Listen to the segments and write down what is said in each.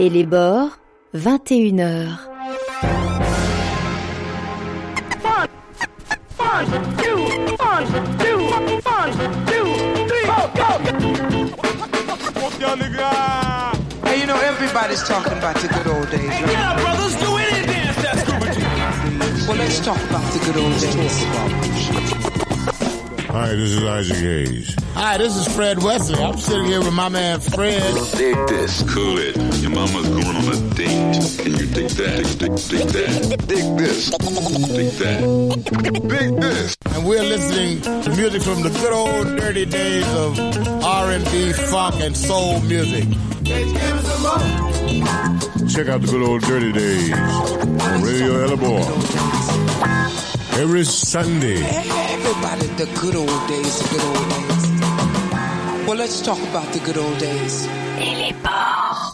Et les bords, 21h. Hey, you know, everybody's talking about the good old days. Hey, get up, brothers, do any dance that's Scuba G. Well, let's talk about the good old days. Hi, this is Isaac Hayes. Hi, this is Fred Wesley. I'm sitting here with my man Fred. Dig this. Cool it. Your mama's going on a date. And you dig that. Dig that. Dig this. Dig that. Dig this. And we're listening to music from the good old dirty days of R&B, funk, and soul music. Check out the good old dirty days on Radio Elabor. Every Sunday. Everybody, the good old days, the good old days. Well, let's talk about the good old days. Et les bords.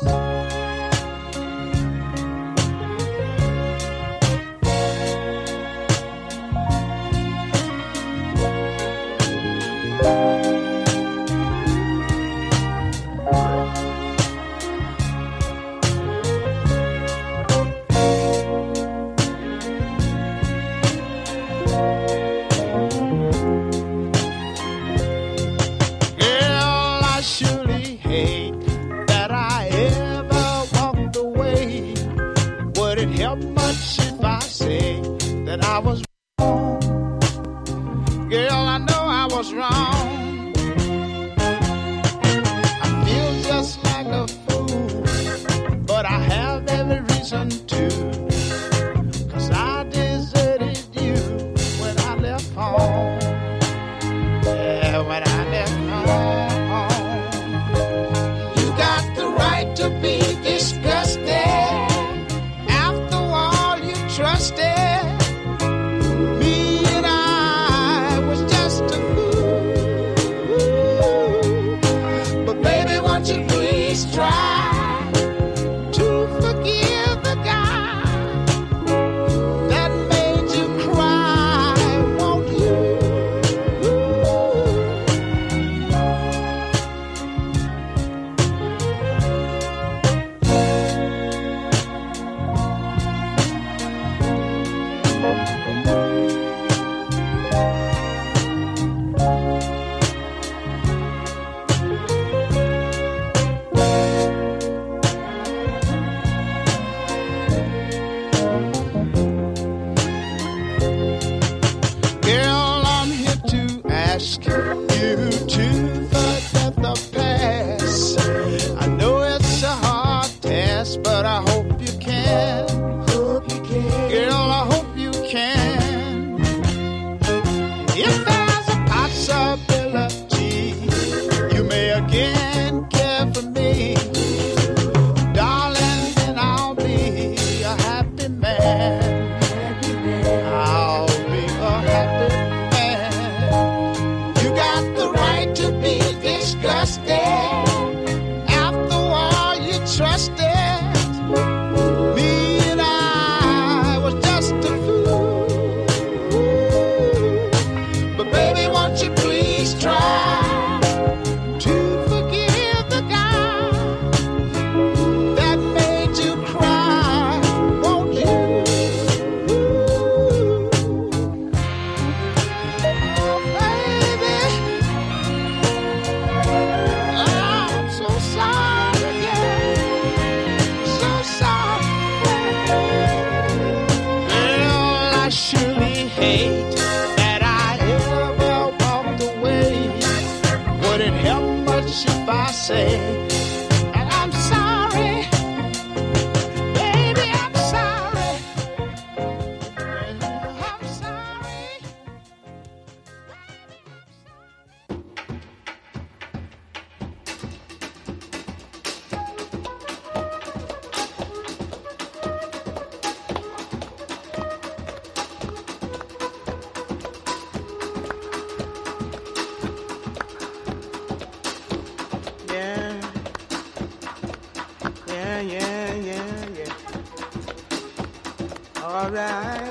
All right.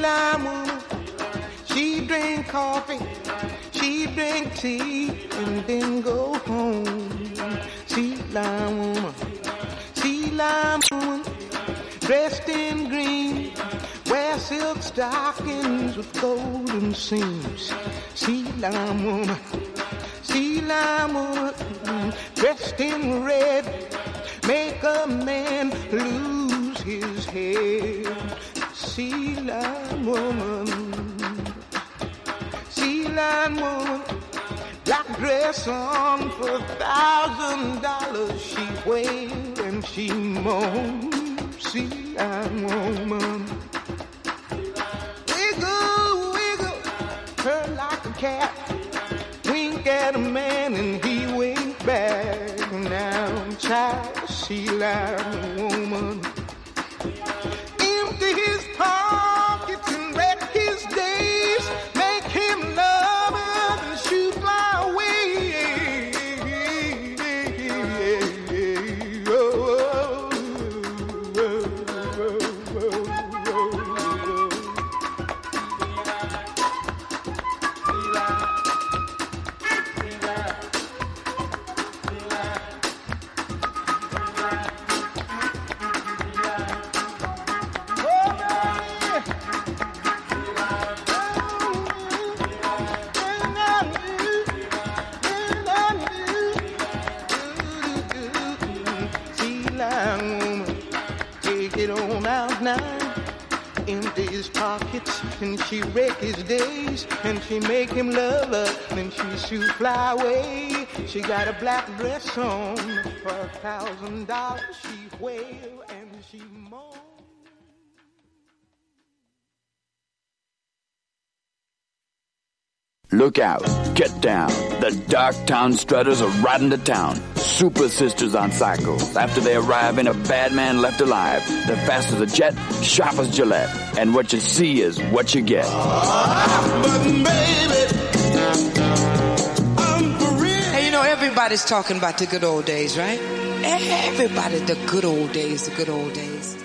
line woman, she drink coffee, she drink tea, and then go home. Sea line woman, dressed in green, wear silk stockings with golden seams. Sea line woman, dressed in red, make a man lose his head. Sea line woman, black dress on for $1,000. She wailed and she moaned. Sea line woman, wiggle, wiggle, her like a cat. Wink at a man and he winked back. Now, child, sea line woman, empty his pockets and wreck his days, make him love her and shoot fly away. Empty his pockets and she wreck his days, and she make him love her, then she shoot fly away. She got a black dress on for $1,000. She wail and she moan. Look out, get down. The Darktown Strutters are riding to town. Super sisters on cycles. After they arrive, ain't a bad man left alive. They're fast as a jet, sharp as Gillette. And what you see is what you get. But baby, I'm for real. Hey, you know, everybody's talking about the good old days, right? Everybody, the good old days, the good old days.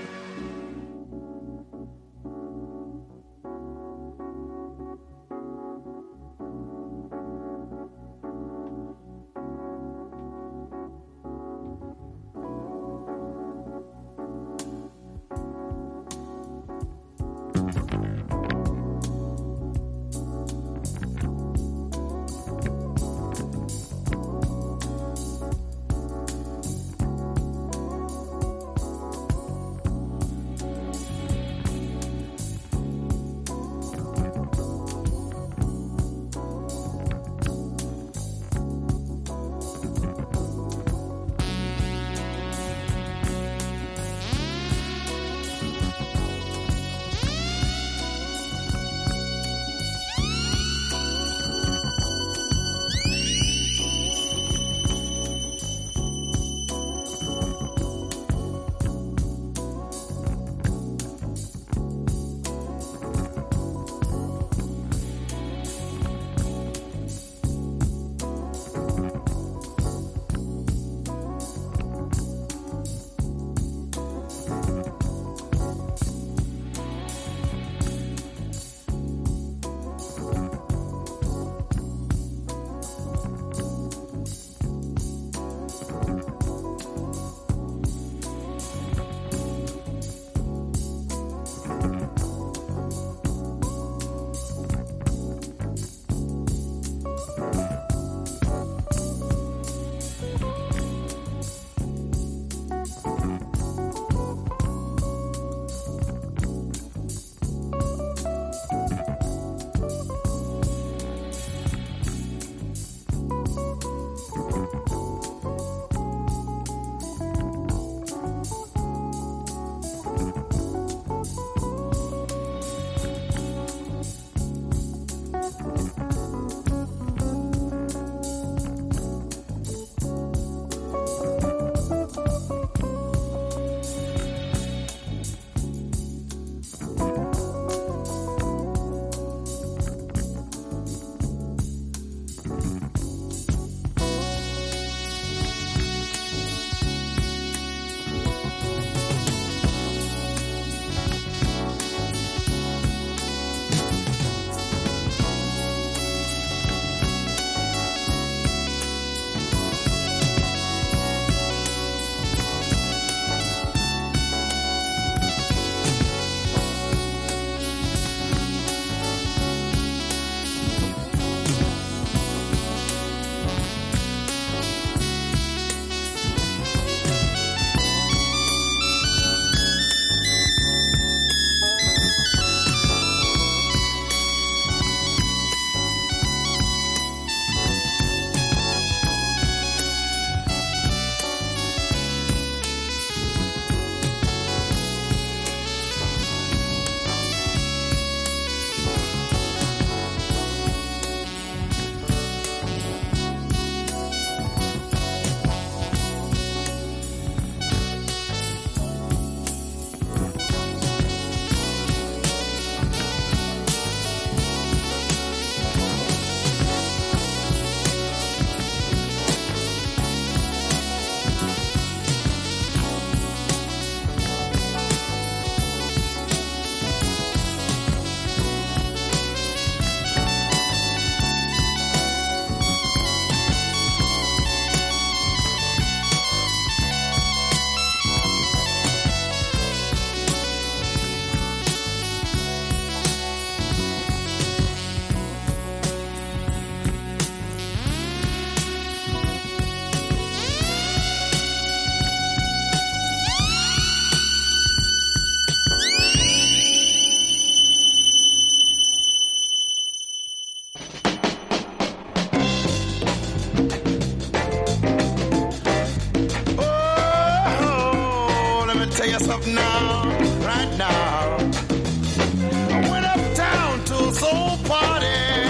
tell you something now, right now. I went uptown to a soul party.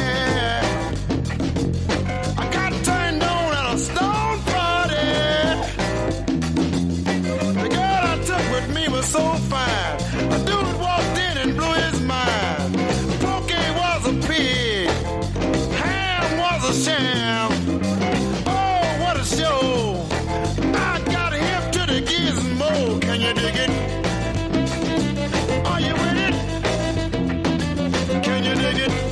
I got turned on at a stone party. The girl I took with me was so fine. A dude walked in and blew his mind. Pokey was a pig. Ham was a sham. Oh, what a show. I got hip to the gizmo. Can you dig it? Are you with it? Can you dig it?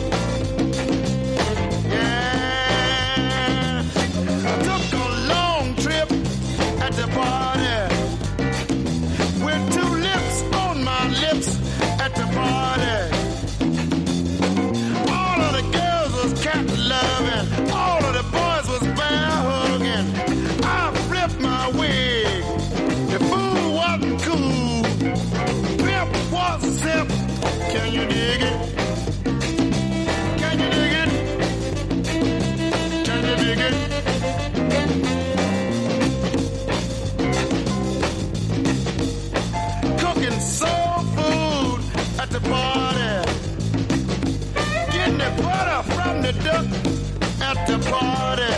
Yeah. I took a long trip at the party with two lips on my lips at the party. All of the girls was cat loving. All of the boys was bear hugging. I flipped my wig. The food wasn't cool. Pimp was a simp. Can you dig it? Can you dig it? Can you dig it? Cooking soul food at the party. Getting the butter from the duck at the party.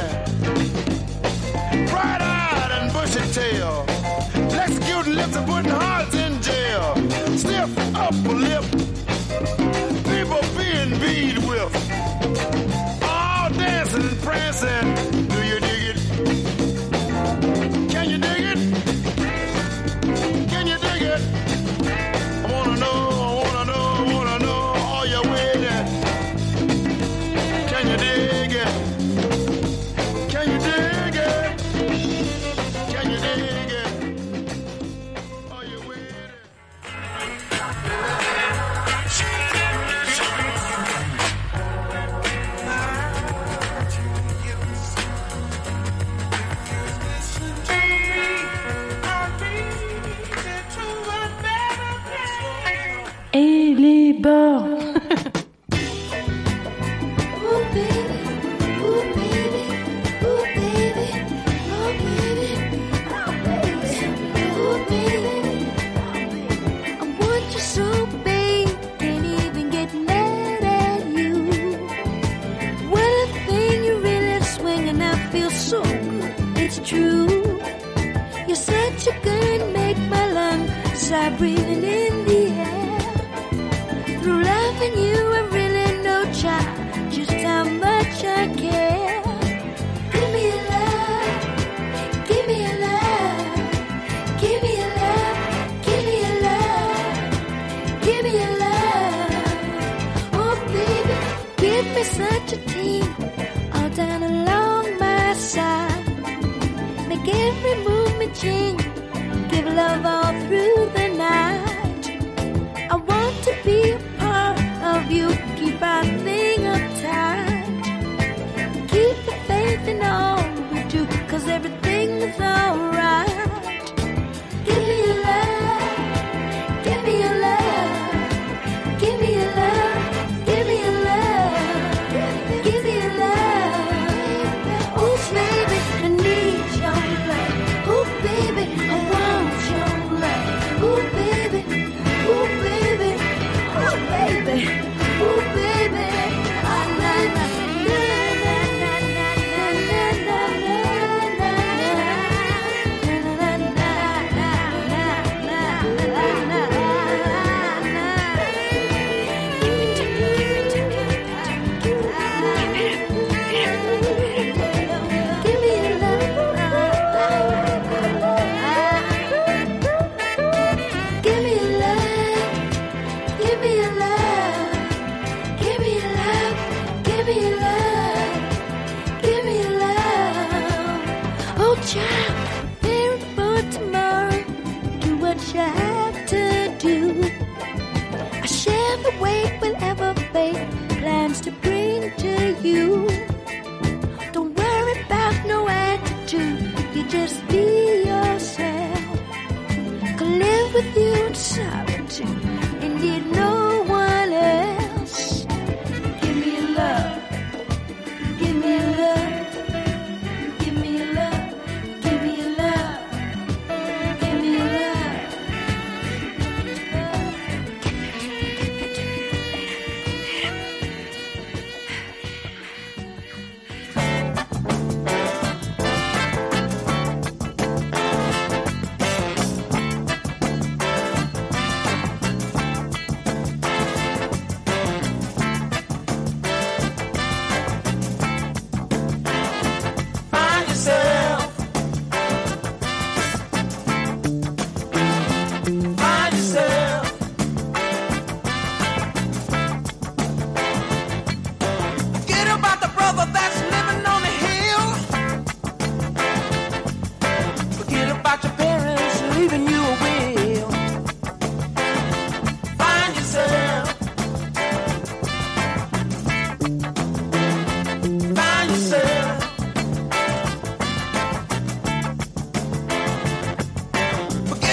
Bright-eyed and bushy-tail. Executing lips and putting hearts in jail. Stiff upper lip. People being beat with. All dancing and prancing. Do you dig it? Can you dig it? Can you dig it? I wanna know, are you with it? Can you dig it? Can you dig it? Can you dig it? Are you with it? Et les bords. Breathing in the air. Through loving you, I really know, child, just how much I care. Give me a love, give me a love, give me a love, give me a love, give me a love. Oh baby, give me such a team, all down along my side. Make every movement change, give love all through the night. I want to be a part of you. Keep our thing uptight. Keep the faith in all we do, 'cause everything's alright. Give me a love, give me a love, give me a love, give me a love, give me a love. Oh baby, I need your love. Oh baby, I want your love. Oh baby, oh baby, oh baby, oh baby. Ah, na, na, na, na, na, na, na, na, na, na, child, prepare for tomorrow. Do what you have to do. I share the weight whatever fate plans to bring to you. Don't worry about no attitude. You just be yourself. Can live with you in solitude and need no one else. Give me love. Give me love. Give me love. Give me love. Give me love.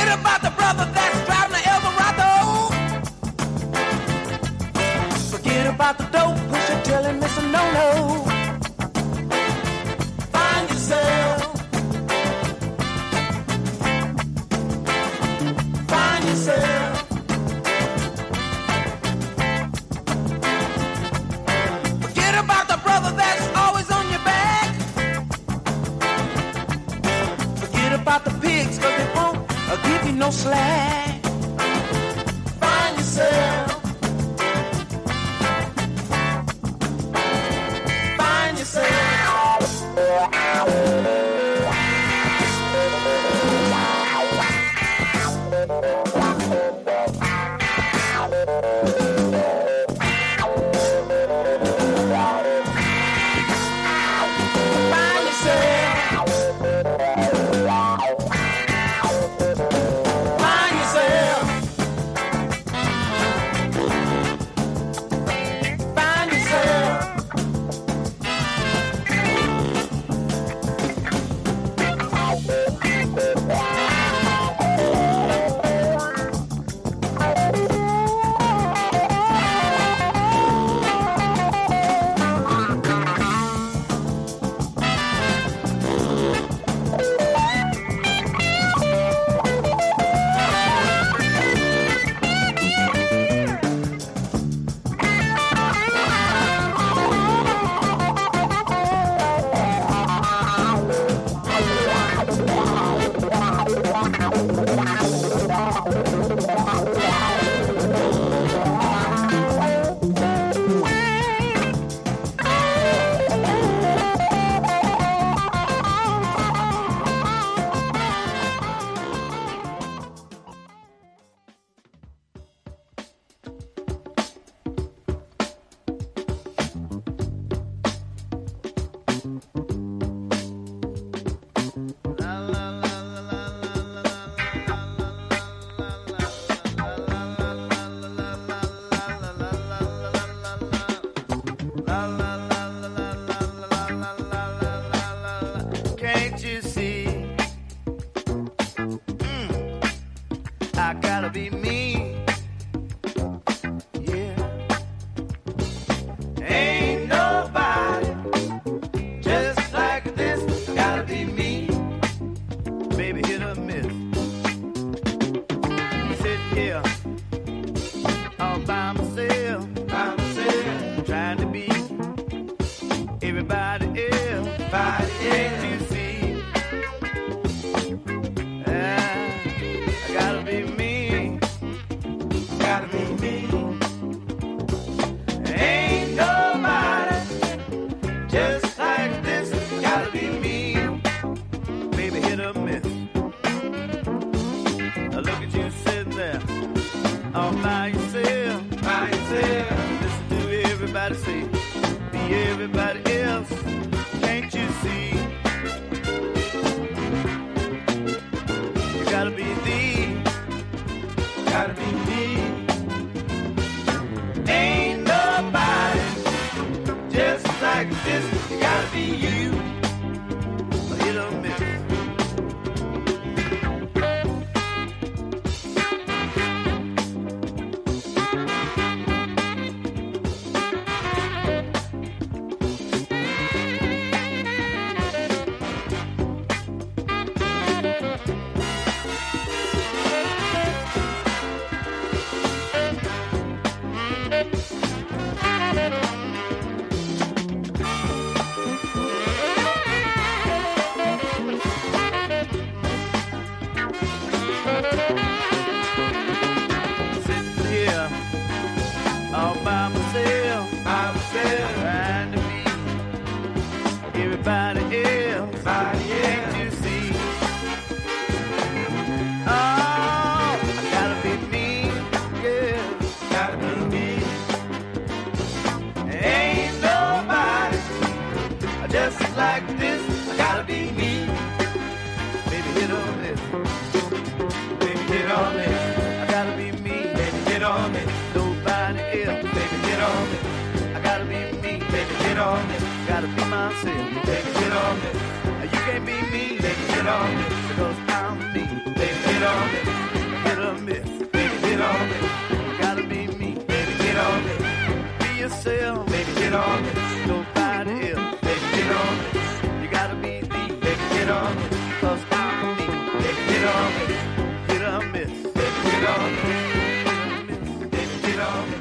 Forget about the brother that's driving the Eldorado. Forget about the dope pusher telling Mr. No-no. Find yourself. Find yourself. Forget about the brother that's always on your back. Forget about the pigs, cause they won't give you no slack. Find yourself. Find yourself. Can't you see? I gotta be me. Yeah. Ain't nobody just like this. Gotta be me. Baby, hit or miss. Sitting here all by myself, trying to be everybody else. Can't you see? I gotta be me. Gotta be me. Ain't nobody just like this. Gotta be me. Baby, hit or miss. Now look at you sitting there all by yourself. Listen to everybody say, be everybody else. Can't you see? You gotta be gotta be me. Ain't nobody just like this. You gotta be you. Hit or miss. Sitting here all by myself, trying to be everybody else. Can't you see? Oh, I gotta be me, yeah, gotta be me. Ain't nobody just like this. I gotta be me. Baby, hit on this. Baby, hit on this. I gotta be me. Baby, hit on this. Nobody else. Baby, hit on this. I gotta be me. Baby, hit on this. Gotta be myself. Baby, hit on this. You can't be me. Baby, hit on this. Because I'm me. Baby, hit hit on me. Hit or miss, baby, hit on me. Gotta be me, baby, hit on me. Be yourself, baby, hit on me. Nobody else, baby, hit on me. You gotta be me, baby, hit on me. 'Cause I'm me, baby, hit on me. Hit or miss, baby, hit on me. Hit or miss, baby, hit on me.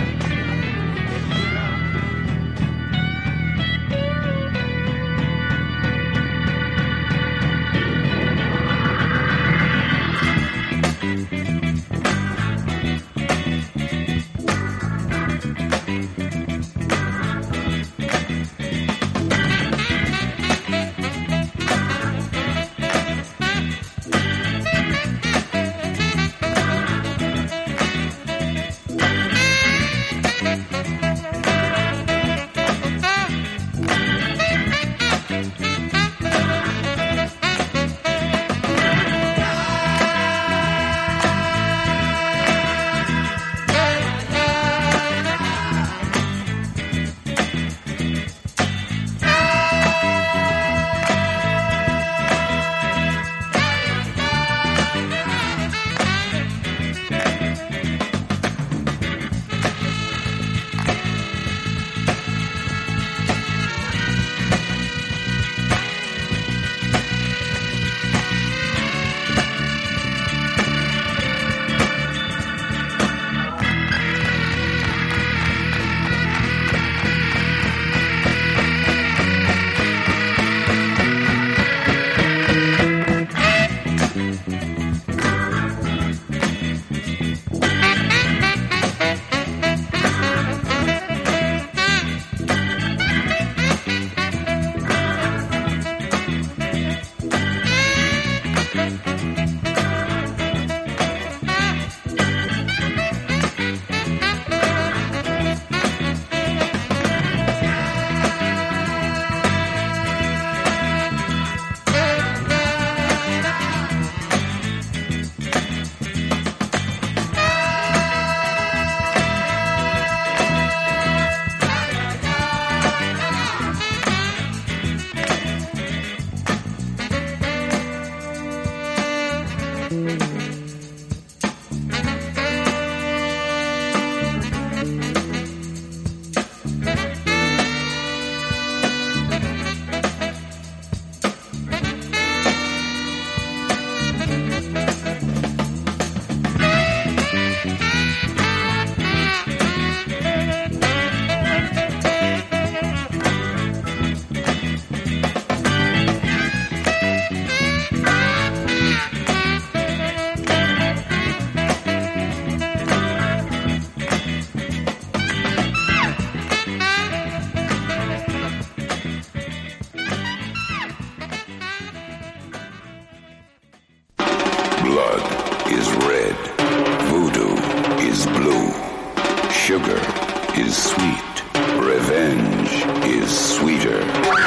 Sugar is sweet. Revenge is sweeter.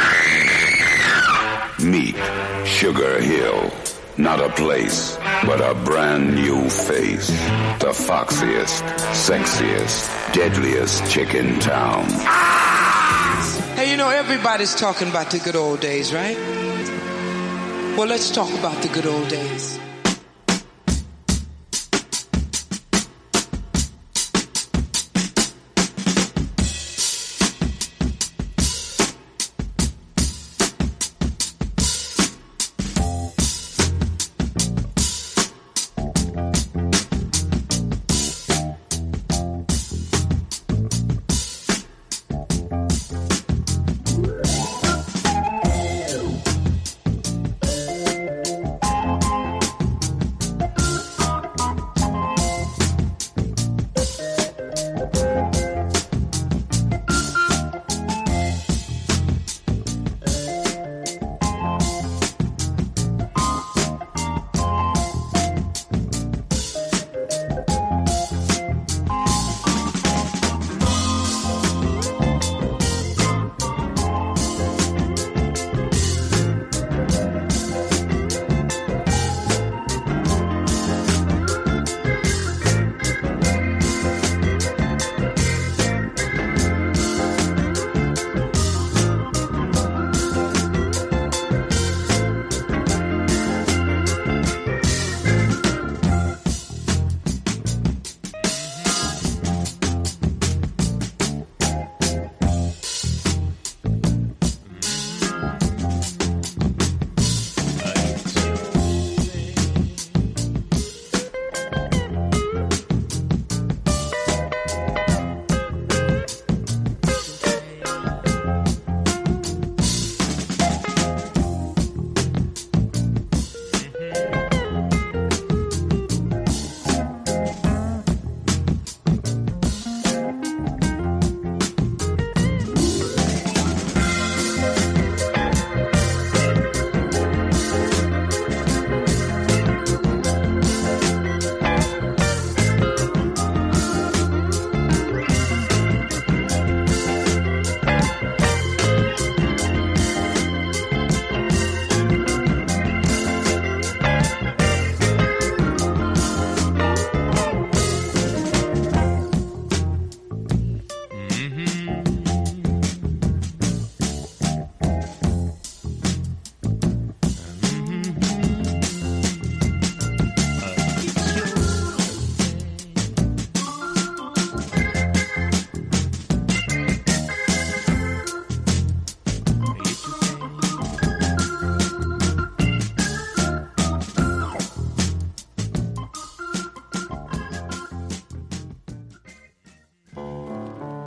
Meet Sugar Hill. Not a place, but a brand new face. The foxiest, sexiest, deadliest chick in town. Hey, you know, everybody's talking about the good old days, right? Well, let's talk about the good old days.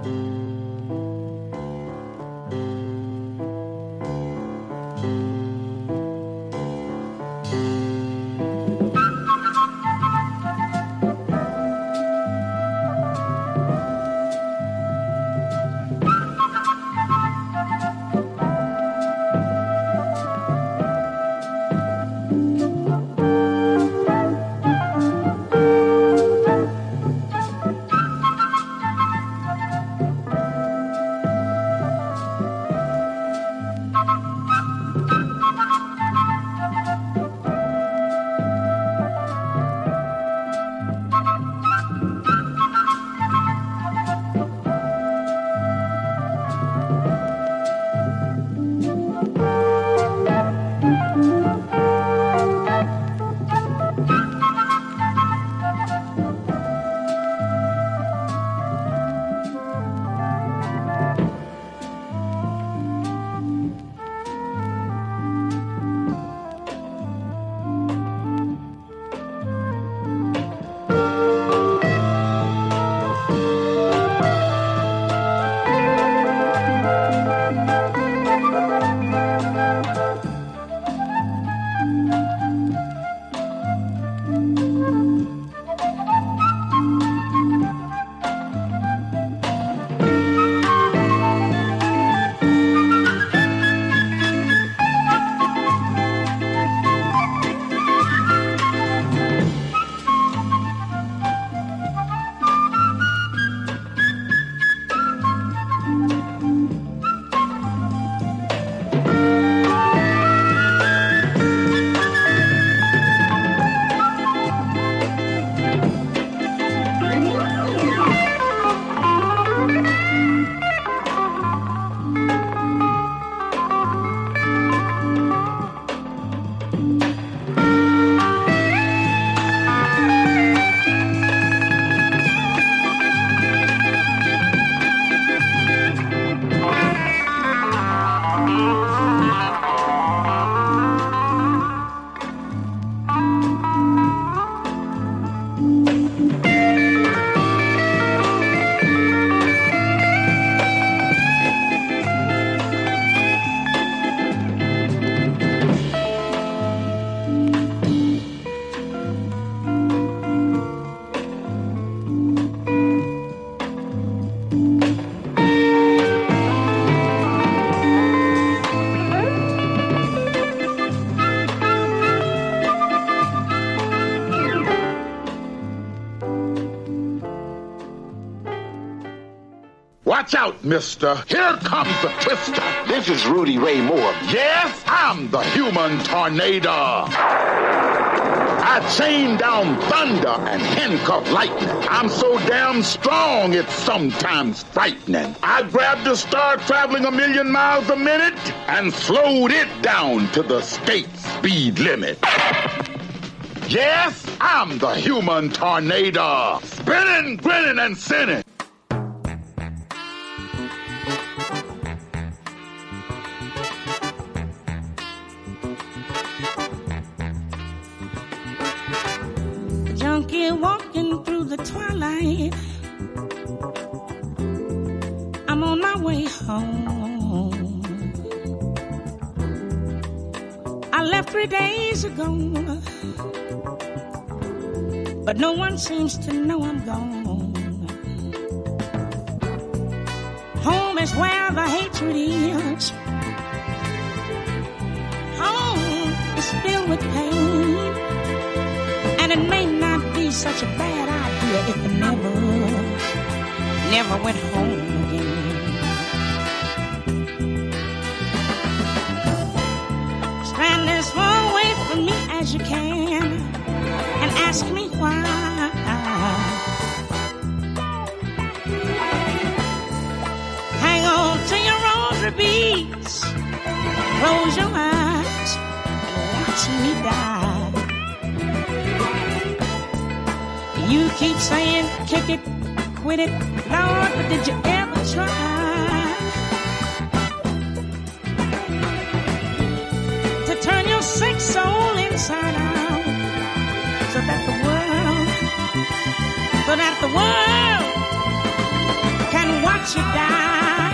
Watch out, mister. Here comes the twister. This is Rudy Ray Moore. Yes, I'm the human tornado. I chain down thunder and handcuff lightning. I'm so damn strong, it's sometimes frightening. I grabbed a star traveling 1,000,000 miles a minute and slowed it down to the state speed limit. Yes, I'm the human tornado. Spinning, grinning, and sinning. Junkie walking through the twilight. I'm on my way home. I left 3 days ago, but no one seems to know I'm gone. Home is where the hatred is. Home is filled with pain. And it may not be such a bad idea if I never went home again. Stand as far away from me as you can and ask me why. Hang on to your rosary beads, close your eyes and watch me die. You keep saying, kick it, quit it, Lord, but did you ever try to turn your sick soul inside out so that the world can watch watch you die.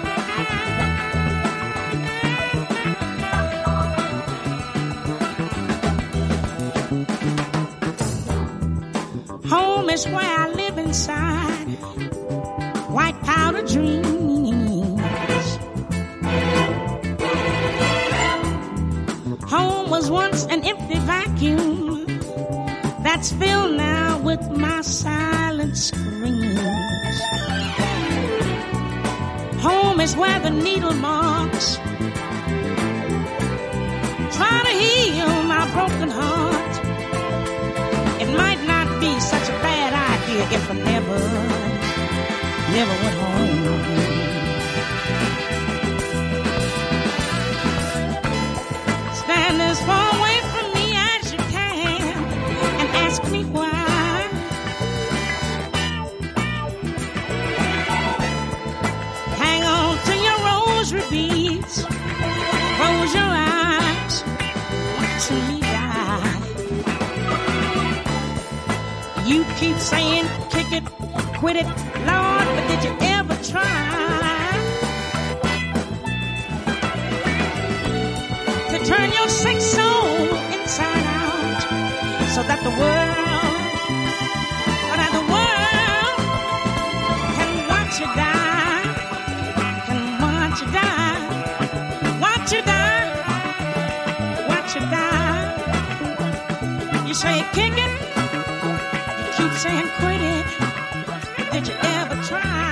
Home is where I live inside white powder dreams. Home was once an empty vacuum that's filled now with my silent screams. Home is where the needle marks try to heal my broken heart. It might not be such a bad idea if I never went home. Stand as far away from me as you can and ask me why. Hang on to your rosary beads, close your eyes, watch me die. You keep saying kick it, quit it, Lord, but did you ever try to turn your sick soul inside out so that the world can watch you die, can watch you die, watch you die, watch you die. You say kick it, you keep saying quit it. Did you ever try?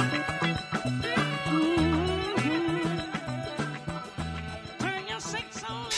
Turn your sick soul.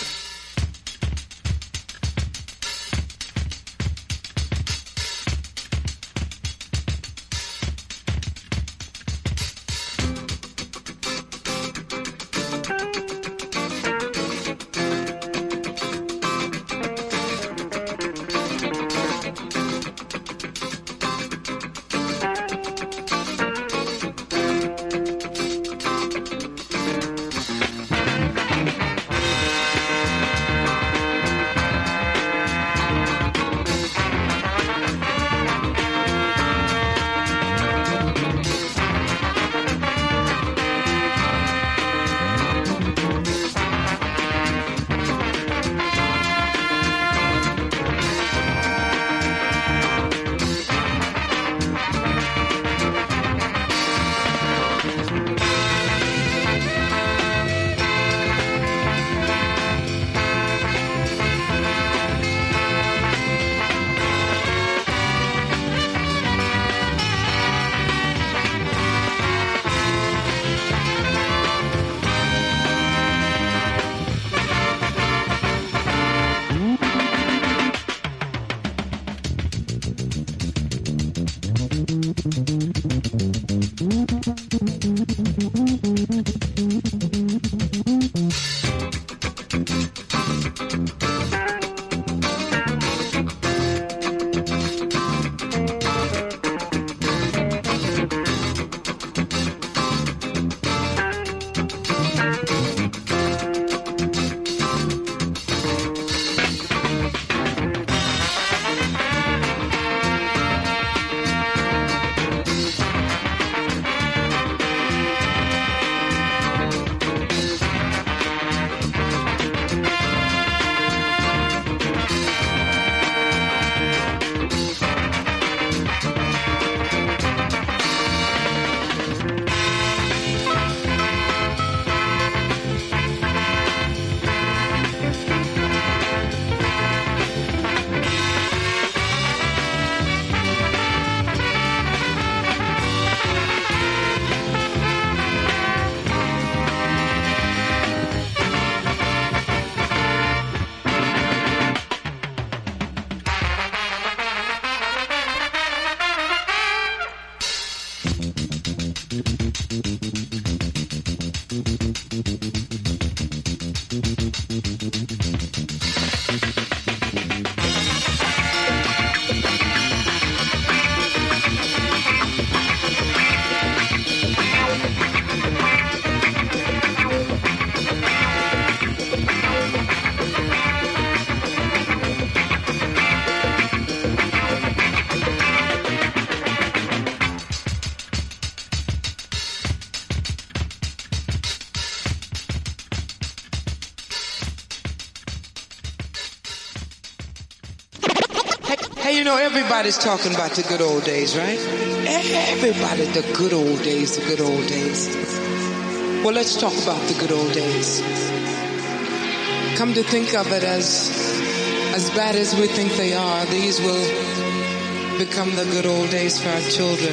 you know, everybody's talking about the good old days, right? Everybody, the good old days, the good old days. Well, let's talk about the good old days. Come to think of it, as bad as we think they are, these will become the good old days for our children.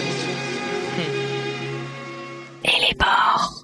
Et les porcs.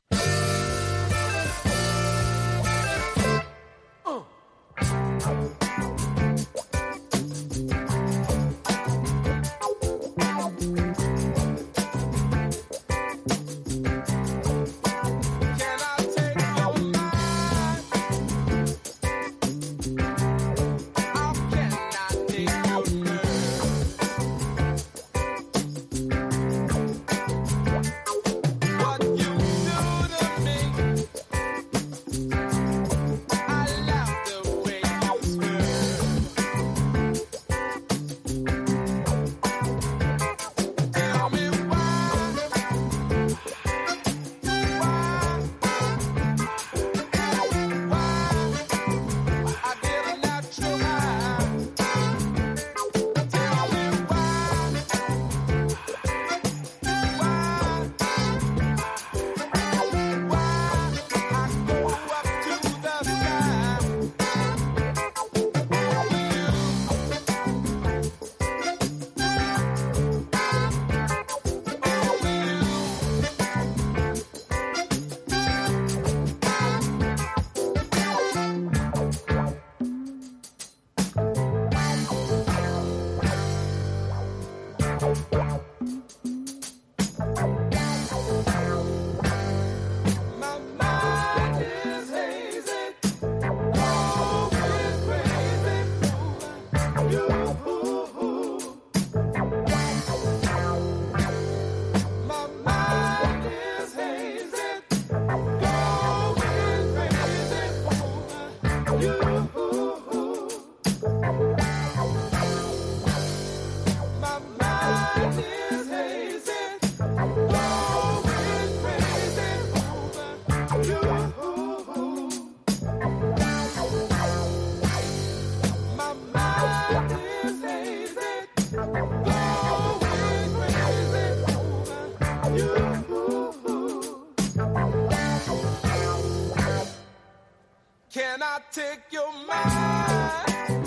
Can I take your mind?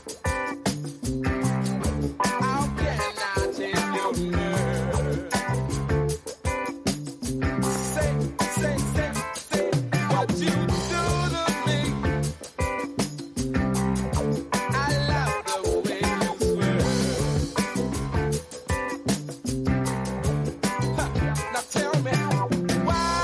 How can I take your nerve? Say what you do to me. I love the way you swear. Now tell me why.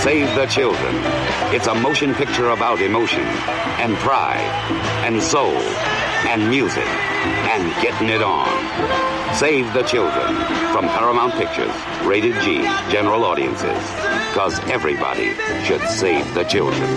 Save the Children. It's a motion picture about emotion and pride and soul and music and getting it on. Save the Children from Paramount Pictures. Rated G. General audiences. Because everybody should save the children.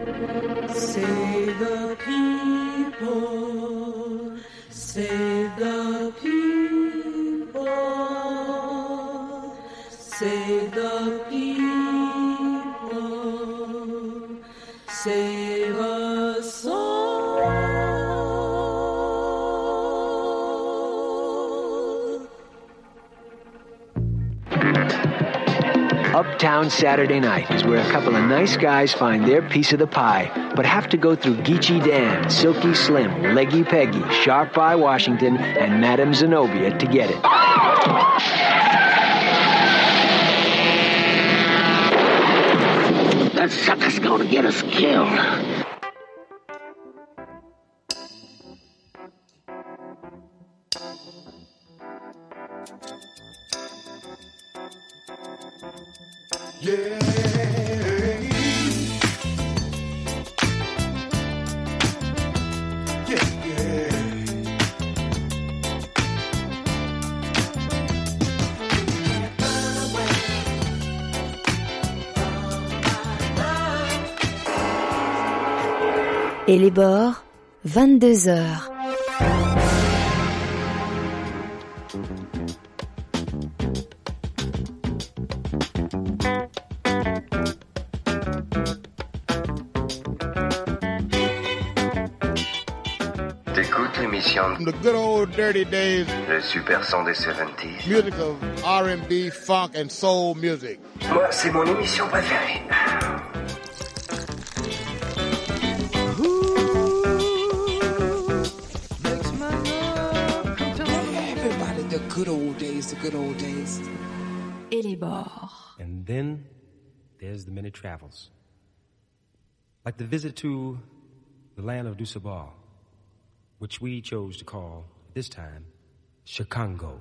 Save the people, save the people, save the people, save us all. Uptown Saturday Night is where a couple of nice guys find their piece of the pie, but have to go through Geechee Dan, Silky Slim, Leggy Peggy, Sharp Eye Washington, and Madame Zenobia to get it. That sucker's gonna get us killed. Yeah. Et les bords, 22h. T'écoutes l'émission The Good Old Dirty Days. Le super son des 70s. Music of R&B, funk and soul music. Moi, c'est mon émission préférée. The good old days, the good old days. Et les bords. And then there's the many travels. Like the visit to the land of Dusabal, which we chose to call, this time, Chicago.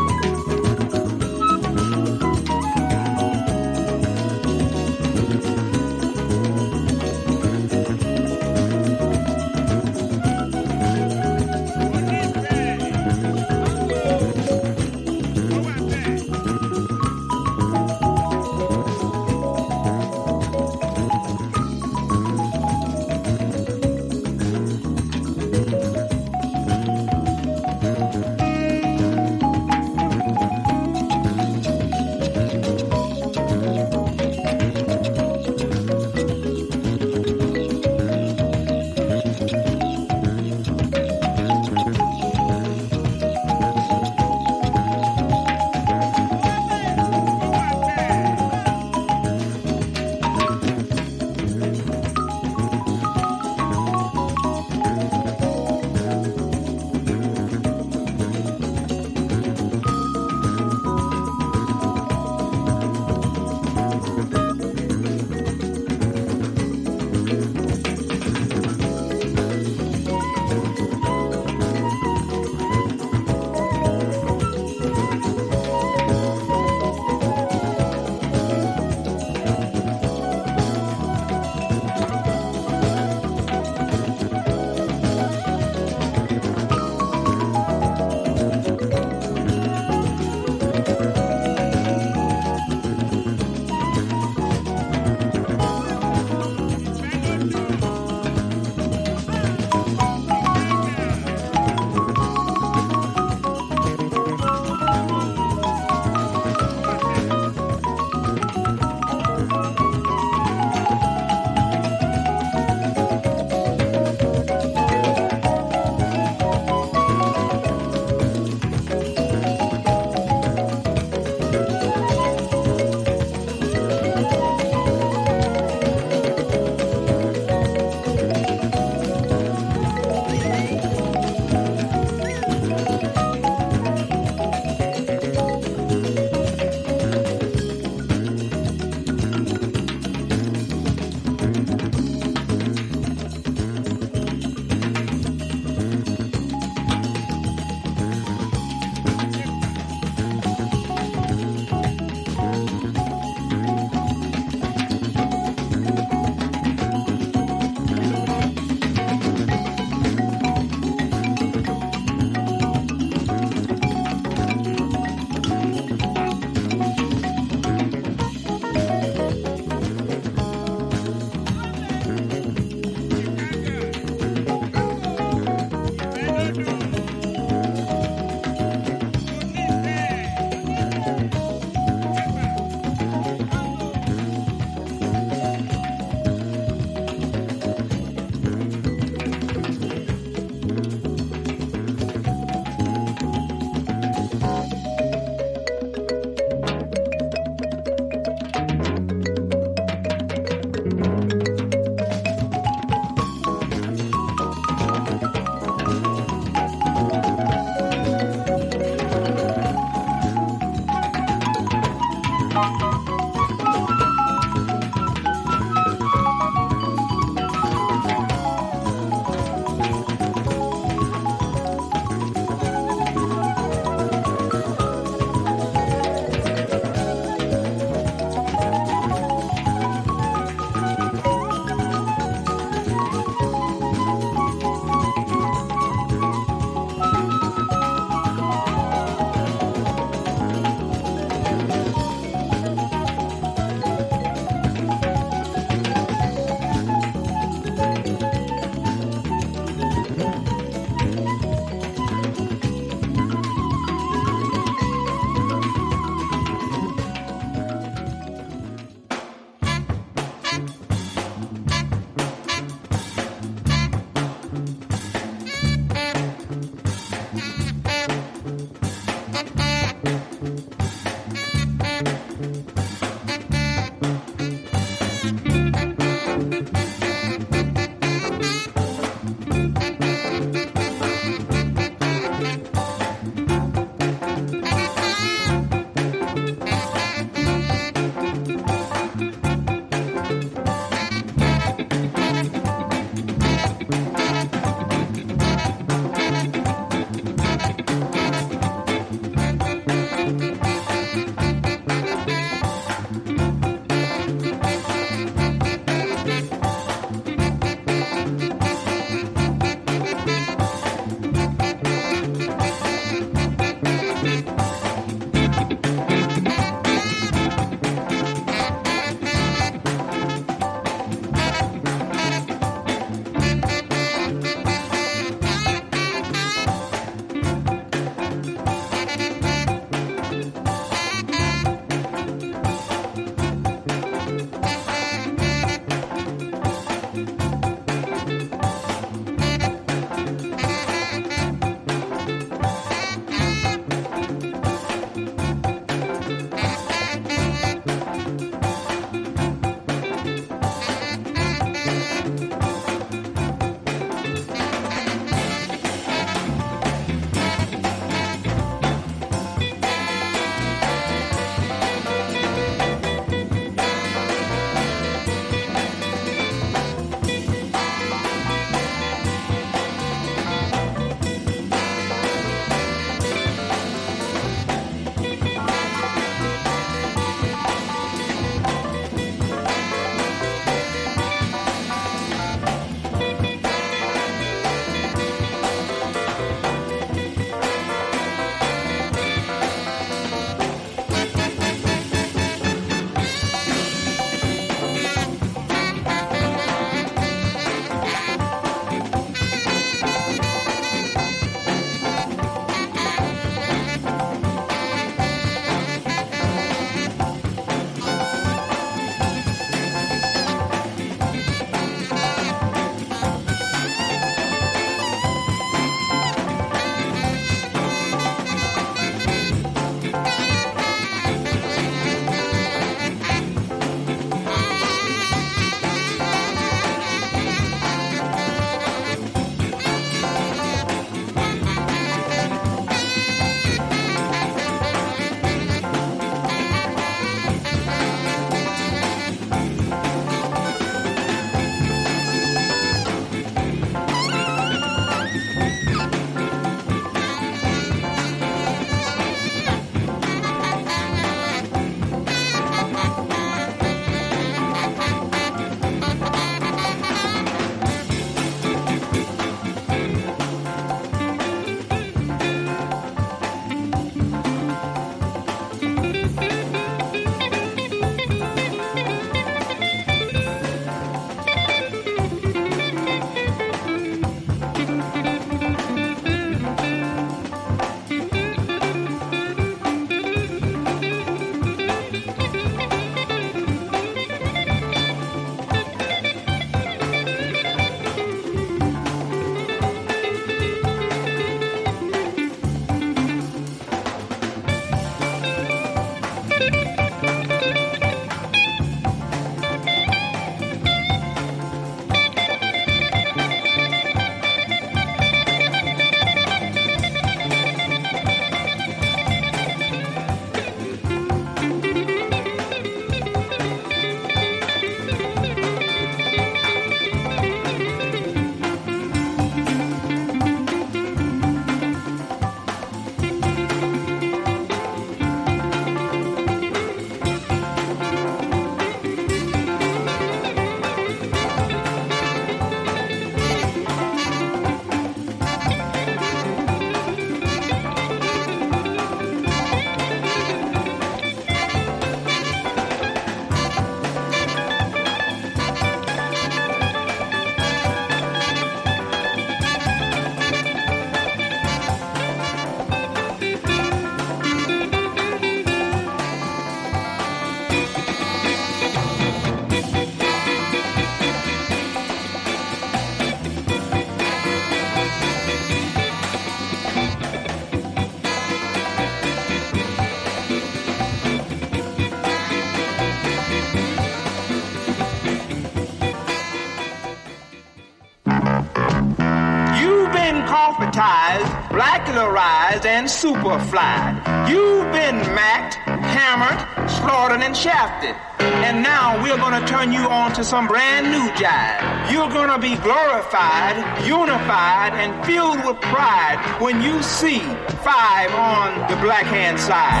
coffeetized, blackularized, and superflied. You've been macked, hammered, slaughtered, and shafted. And now we're gonna turn you on to some brand new jive. You're gonna be glorified, unified, and filled with pride when you see 5 on the black hand side.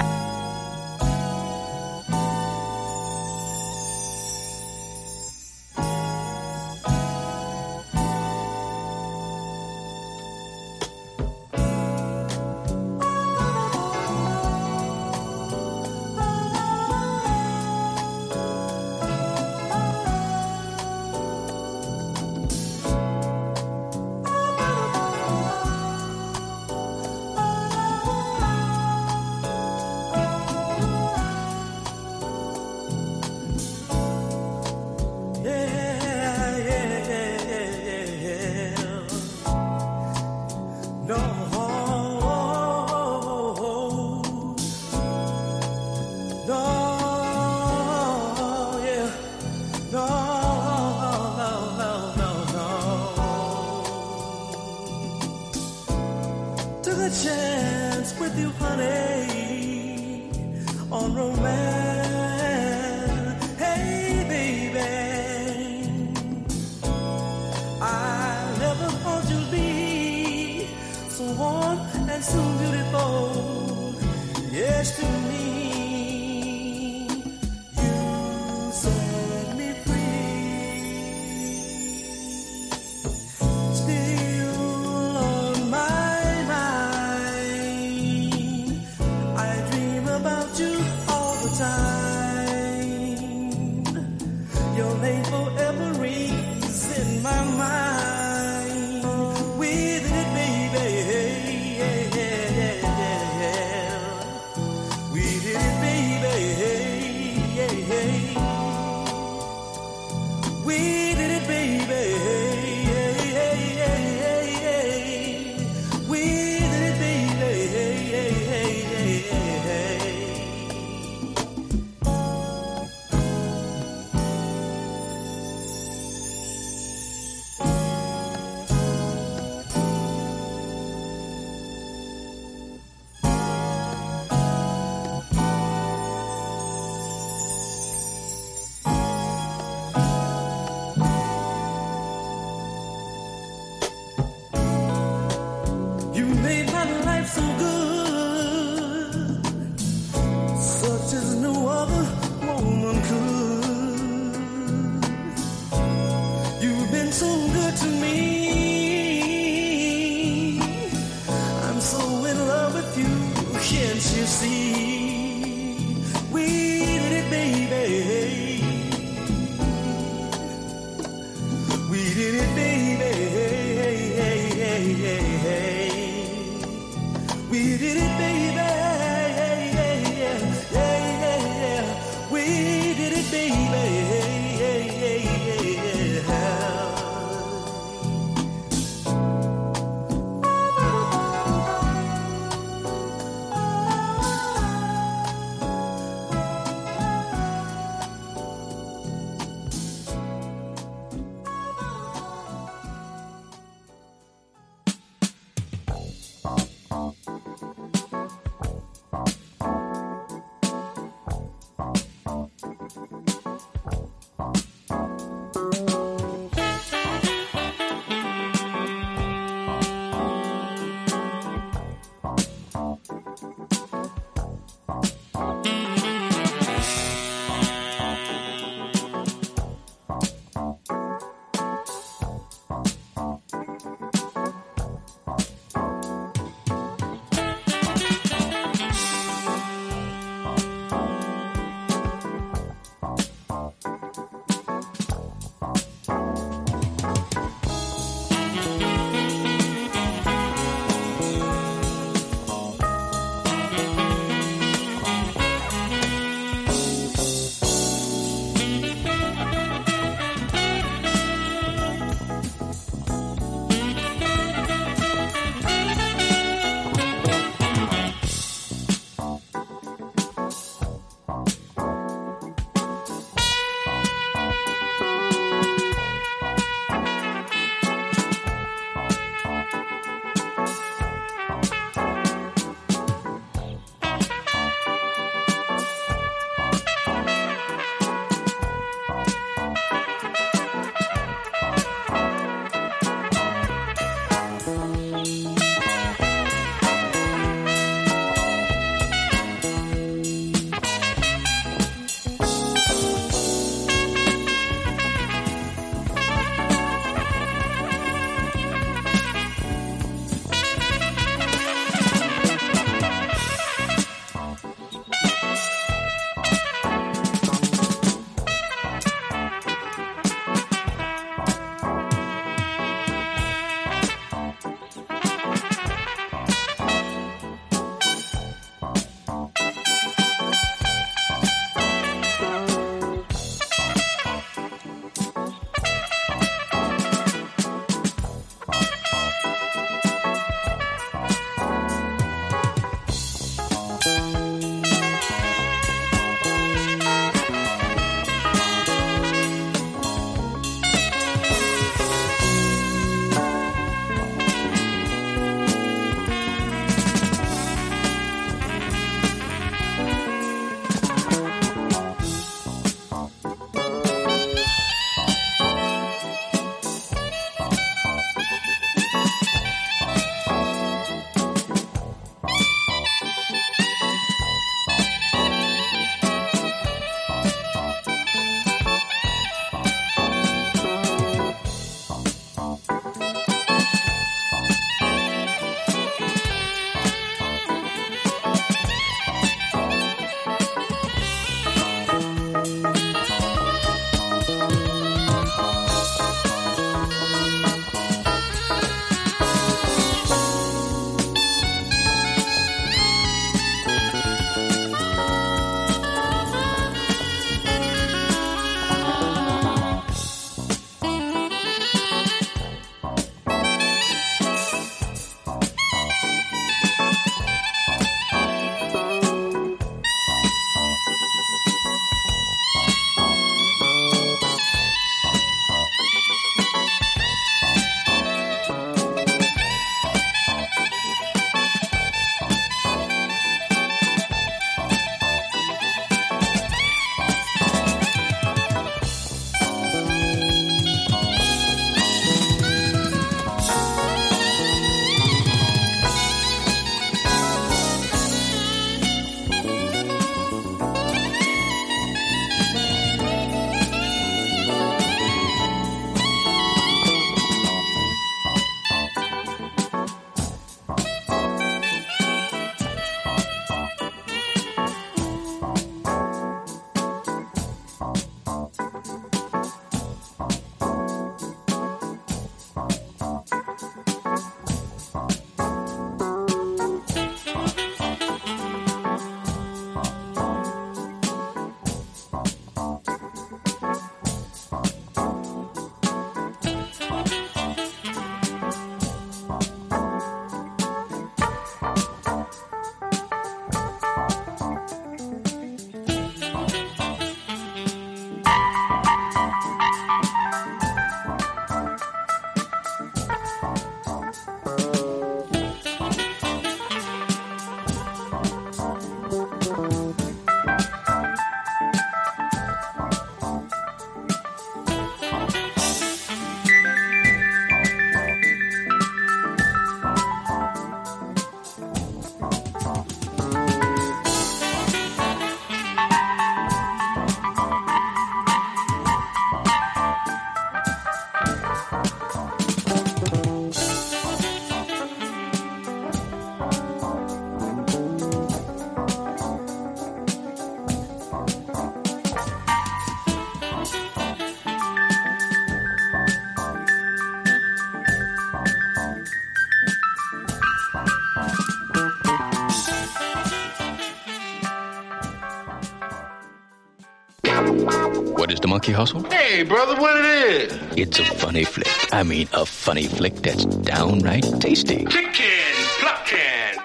Monkey Hustle? Hey, brother, what it is? It's a funny flick. I mean, a funny flick that's downright tasty. Chicken plucking.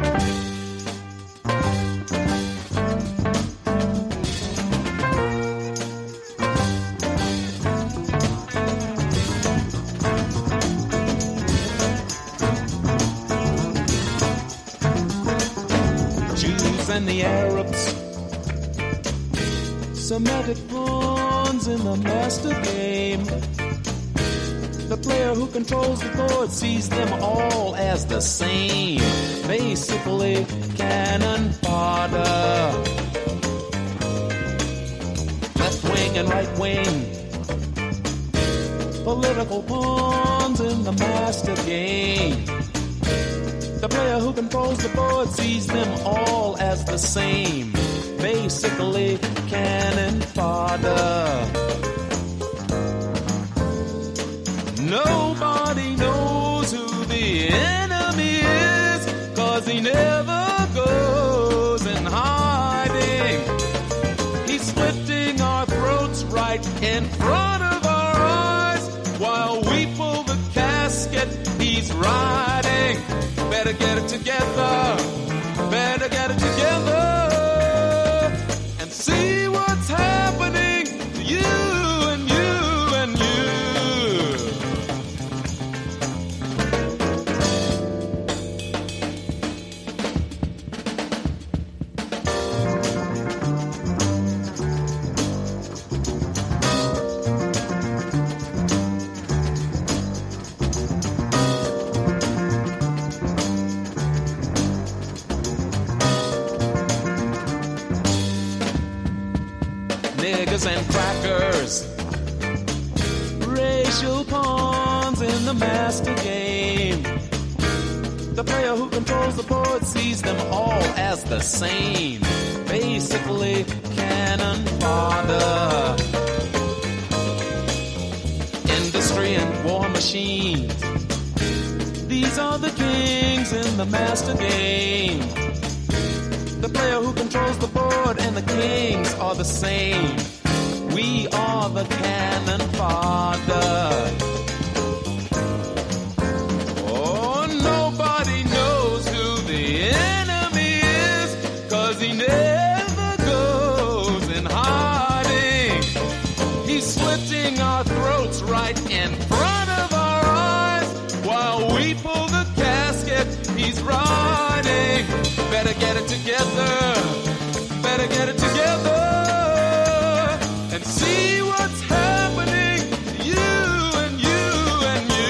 And the Arabs, Semitic pawns in the master game. The player who controls the board sees them all as the same, basically cannon fodder. Left wing and right wing, political pawns in the master game. The player who controls the board sees them all as the same, basically cannon fodder. Nobody knows who the enemy is, 'cause he never goes in hiding. He's slitting our throats right in front of our eyes, while we pull the casket he's riding. Better get it together, better get it together, and see what's happening to you and you and you. And crackers, racial pawns in the master game. The player who controls the board sees them all as the same, basically cannon fodder. Industry and war machines, these are the kings in the master game. The player who controls the board and the kings are the same. We are the cannon fodder. Oh, nobody knows who the enemy is, 'cause he never goes in hiding. He's slitting our throats right in front of our eyes, while we pull the casket he's riding. Better get it together, better get it together, and see what's happening to you and you and you.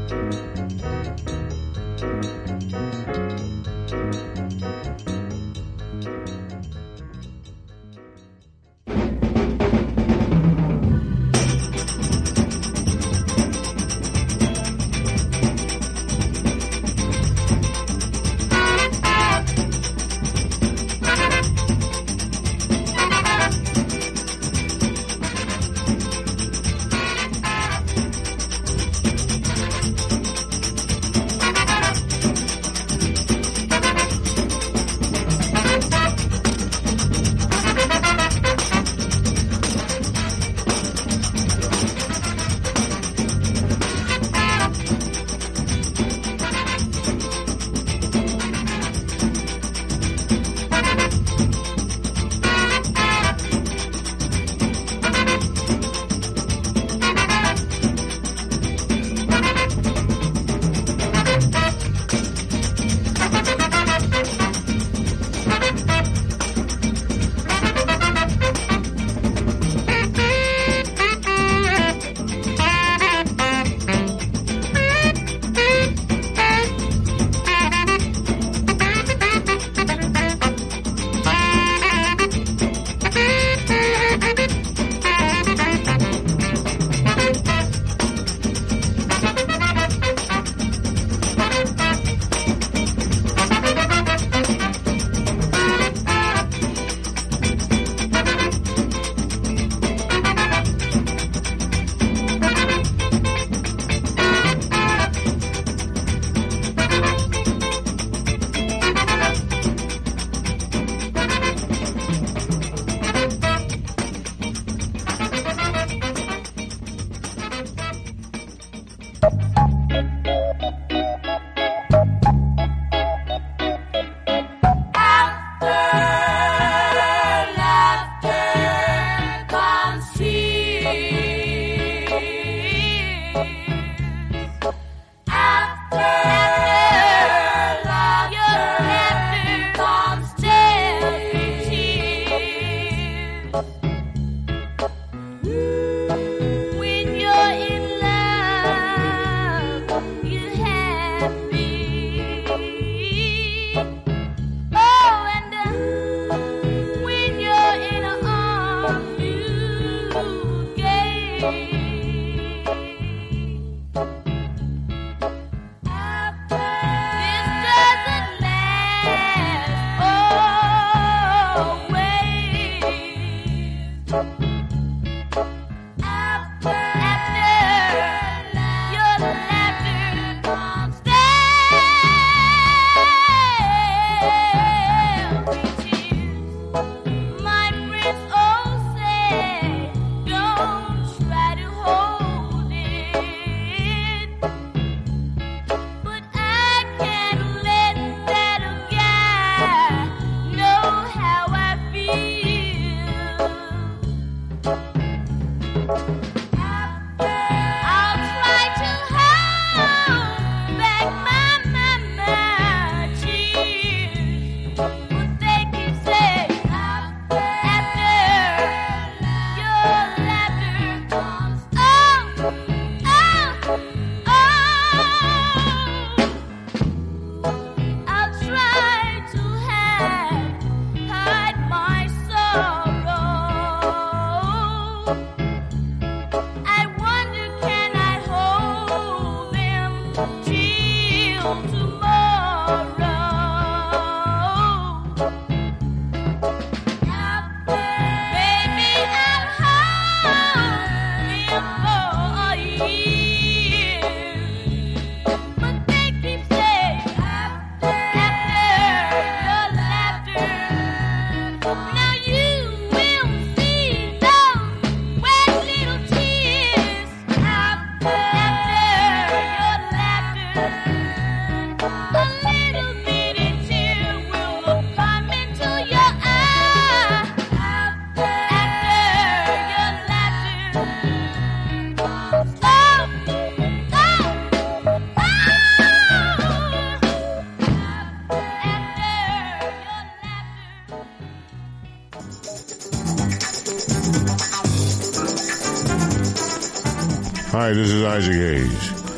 Hi, this is Isaac Hayes.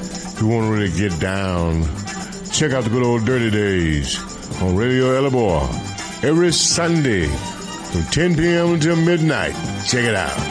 you want to really get down, check out the good old Dirty Days on Radio Elabor every Sunday from 10 p.m. until midnight. Check it out.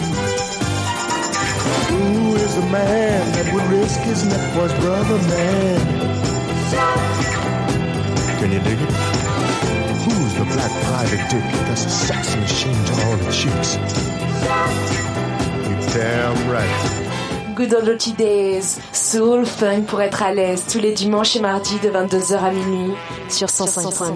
Who is the man that would risk his neck for his brother, man? Can you dig it? Who's the black private dick that's a sex machine to all the chicks? You're damn right. Good Old Dirty Days, soul, funk pour être à l'aise tous les dimanches et mardis de 22h à minuit sur 105.9.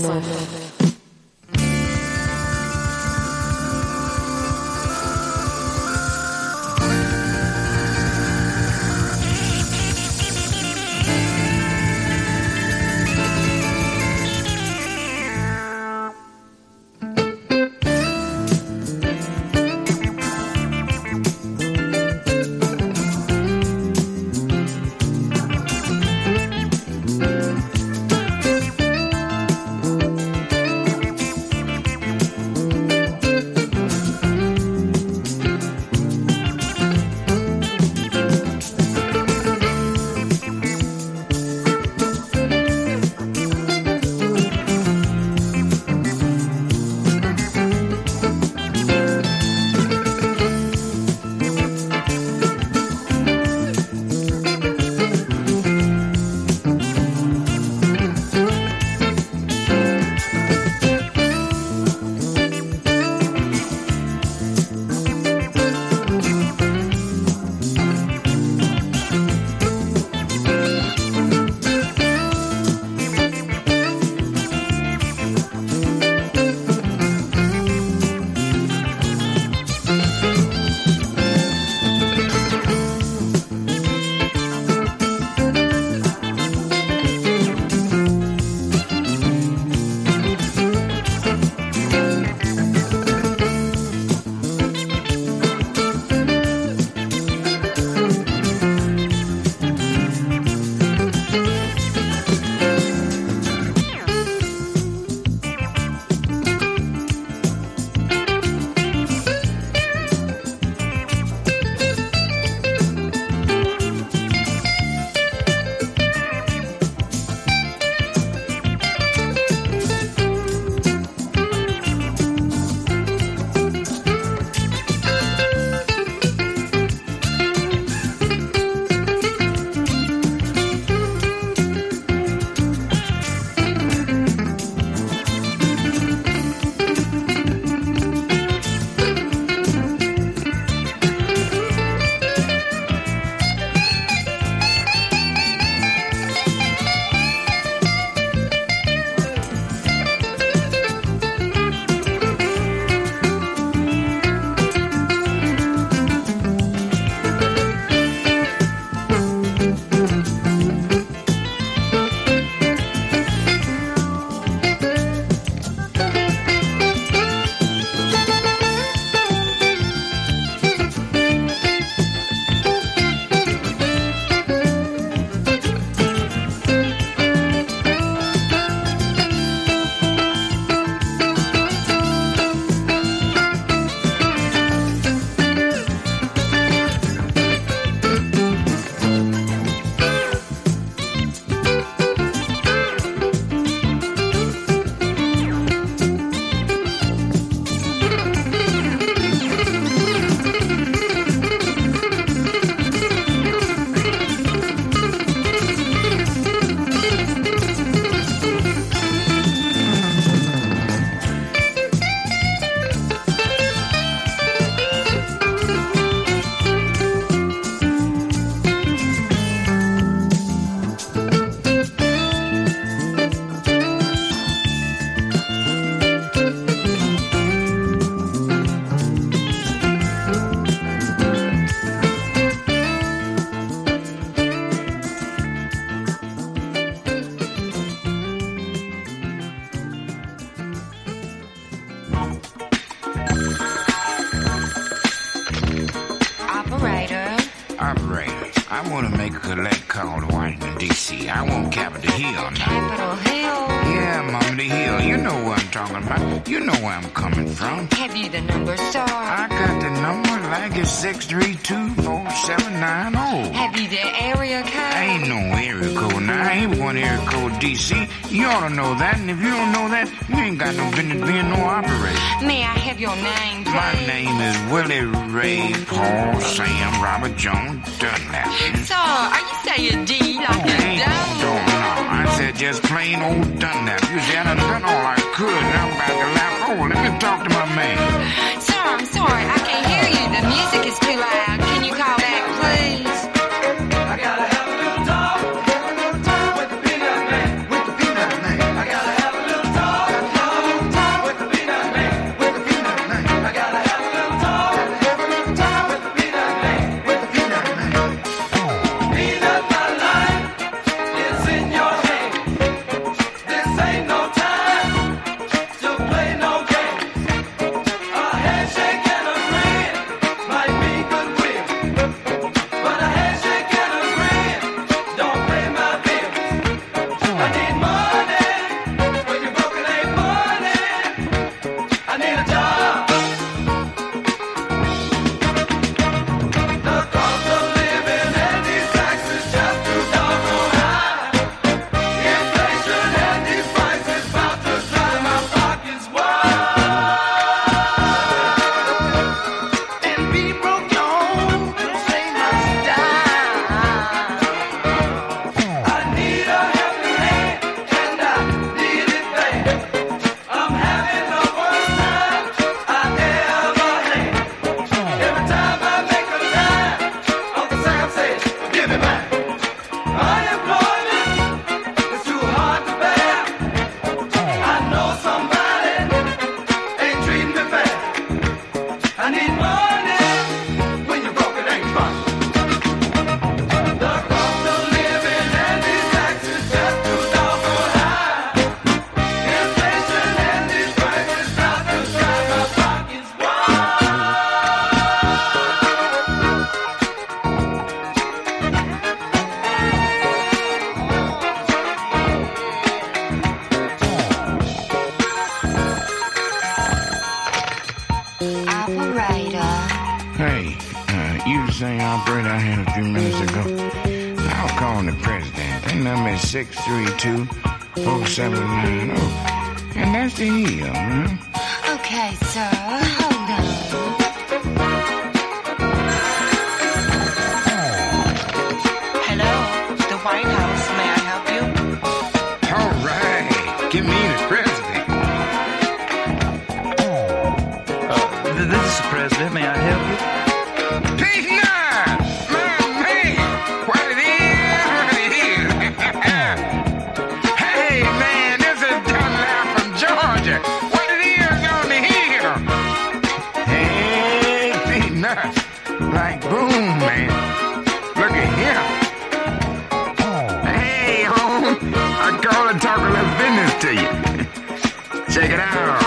collect call to Washington, D.C. I want Capitol Hill now. Capitol Hill? Yeah, Mama, the Hill. You know what I'm talking about. You know where I'm coming from. Have you the number, sir? I got the number like it's 632-4790. Have you the area code? Ain't no area code now. I ain't one area code D.C. You ought to know that, and if you don't know that, you ain't got no business being no operator. May I have your name, please? My name is Willie Ray Paul Sam Robert Jones Dunlap. Sir, are you saying D like a don't know. I said just plain old Dunlap. You see, I done all I could, and I'm about to laugh. Oh, let me talk to my man. Sir, I'm sorry, I can't hear you. The music is too loud. Can you call back, please? I gotta have a little talk with the peanut man, with the peanut man. I gotta have a little talk with the peanut man, with the peanut man. I gotta have a little talk with the peanut man, with the peanut man. Peanut, my life is in your hand. This ain't no time to play no games. A handshake and a grin might be goodwill, but a handshake and a grin don't pay my bills. I need money when you're broke, it ain't money. I need a job. The cost of living and these taxes just too doggone high. Inflation and these prices about to drive my pockets wide. And be broke don't say much dime. I need a helping hand and I need it bad. I'm having the worst time I ever had. Every time I make a dime, Uncle Sam says, give me back. Unemployment is too hard to bear. I know somebody ain't treating me fair. I need money when you're broke, it ain't fun. The cost of living and these taxes just too doggone high. Inflation and these prices about to drive my pockets wide. Operator. Hey, you the same operator I had a few minutes ago. I'll call the president. That number is 632-4790. And that's the Hill, huh? Okay, sir, hold on. Hello, the White House. May I help you? All right. Give me the president. This is the president. May I help you? Peanut! My man! What it is? Hey, man, this is Dunlap from Georgia. What it is on the hill? Hey, Peanut. Like boom, man. Look at him. Hey, home. I call and talk a little business to you. Check it out.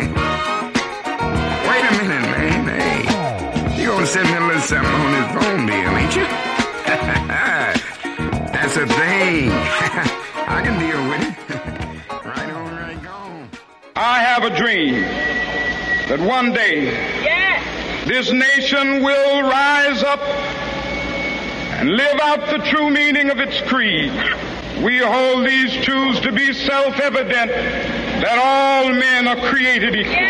Wait a minute, man. Hey, you gonna send me a little something on this phone bill, ain't you? That's a thing. I can deal with it. Right on, right gone. I have a dream that one day this nation will rise up and live out the true meaning of its creed. We hold these truths to be self-evident that all men are created equal.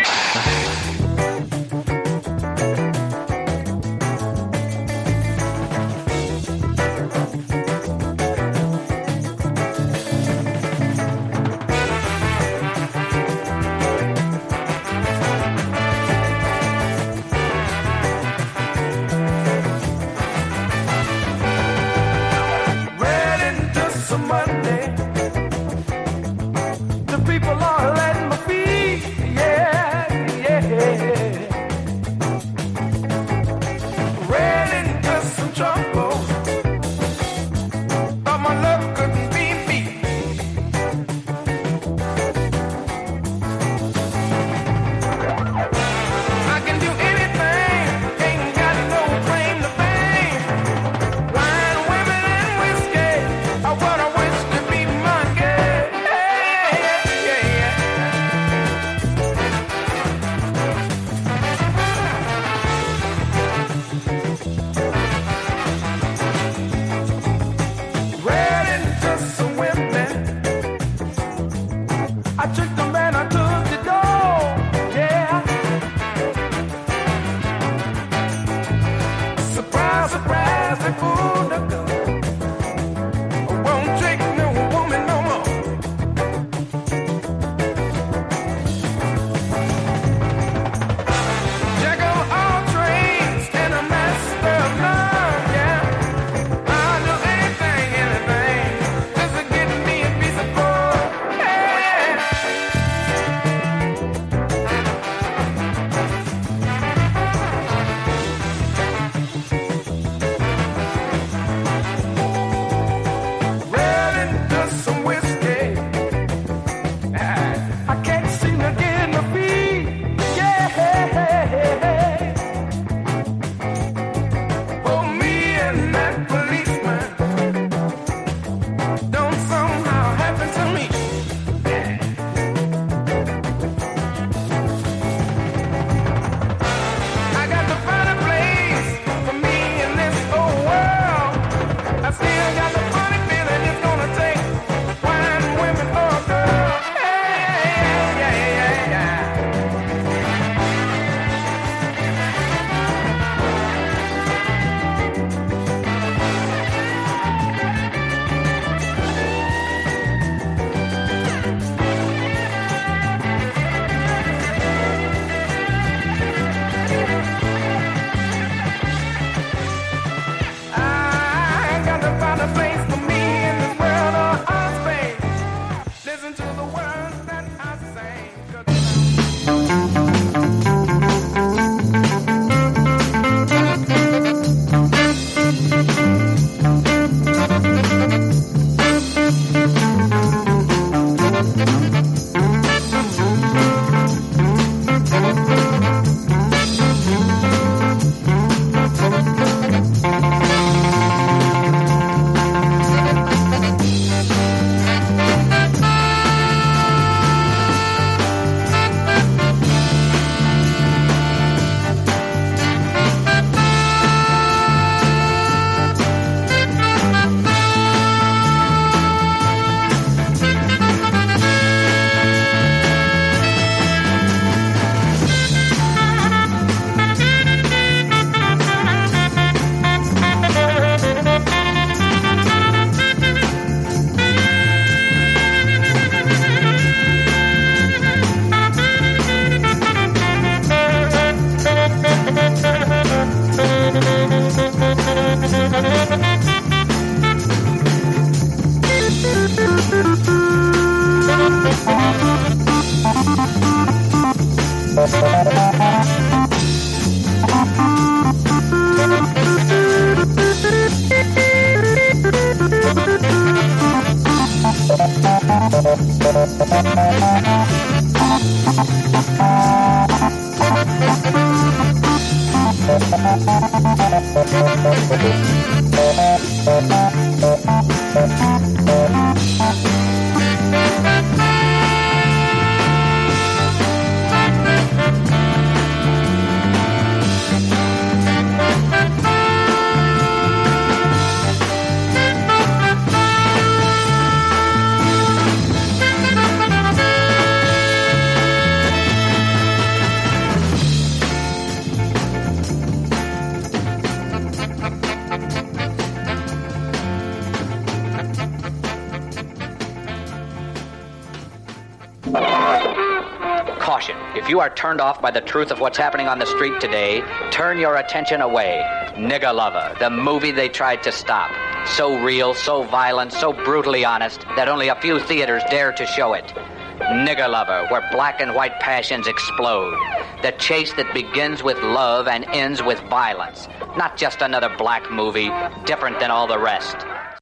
Caution, if you are turned off by the truth of what's happening on the street today, turn your attention away. Nigger Lover, the movie they tried to stop. So real, so violent, so brutally honest that only a few theaters dare to show it. Nigger Lover, where black and white passions explode. The chase that begins with love and ends with violence. Not just another black movie, different than all the rest.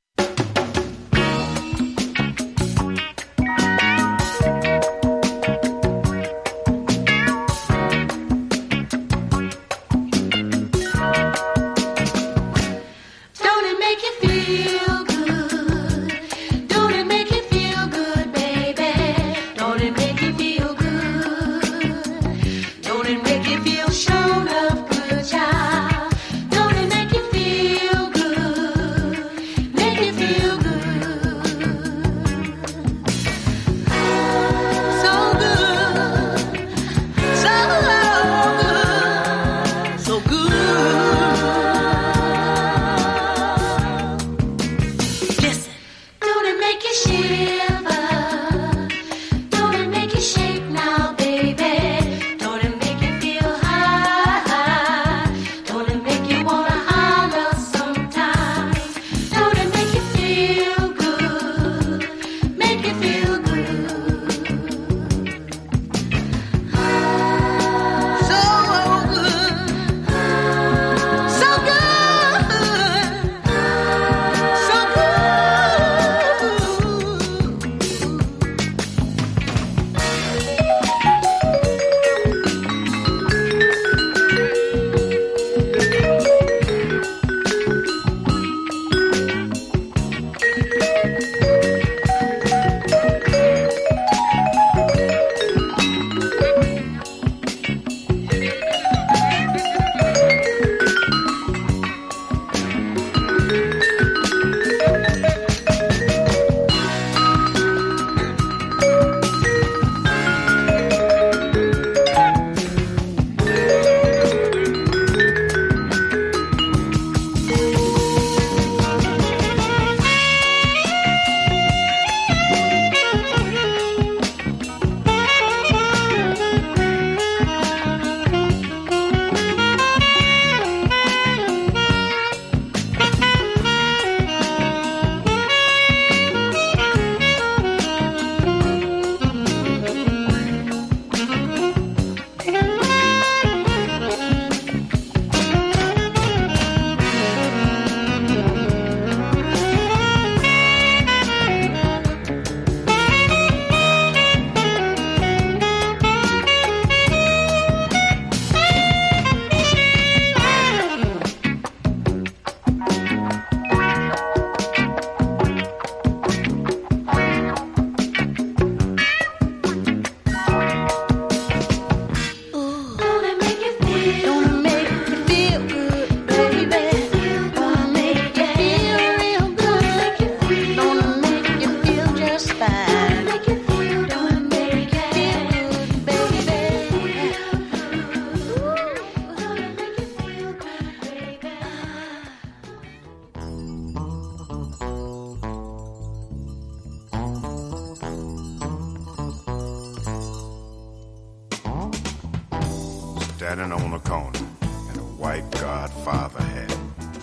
Standing on a corner in a white Godfather hat.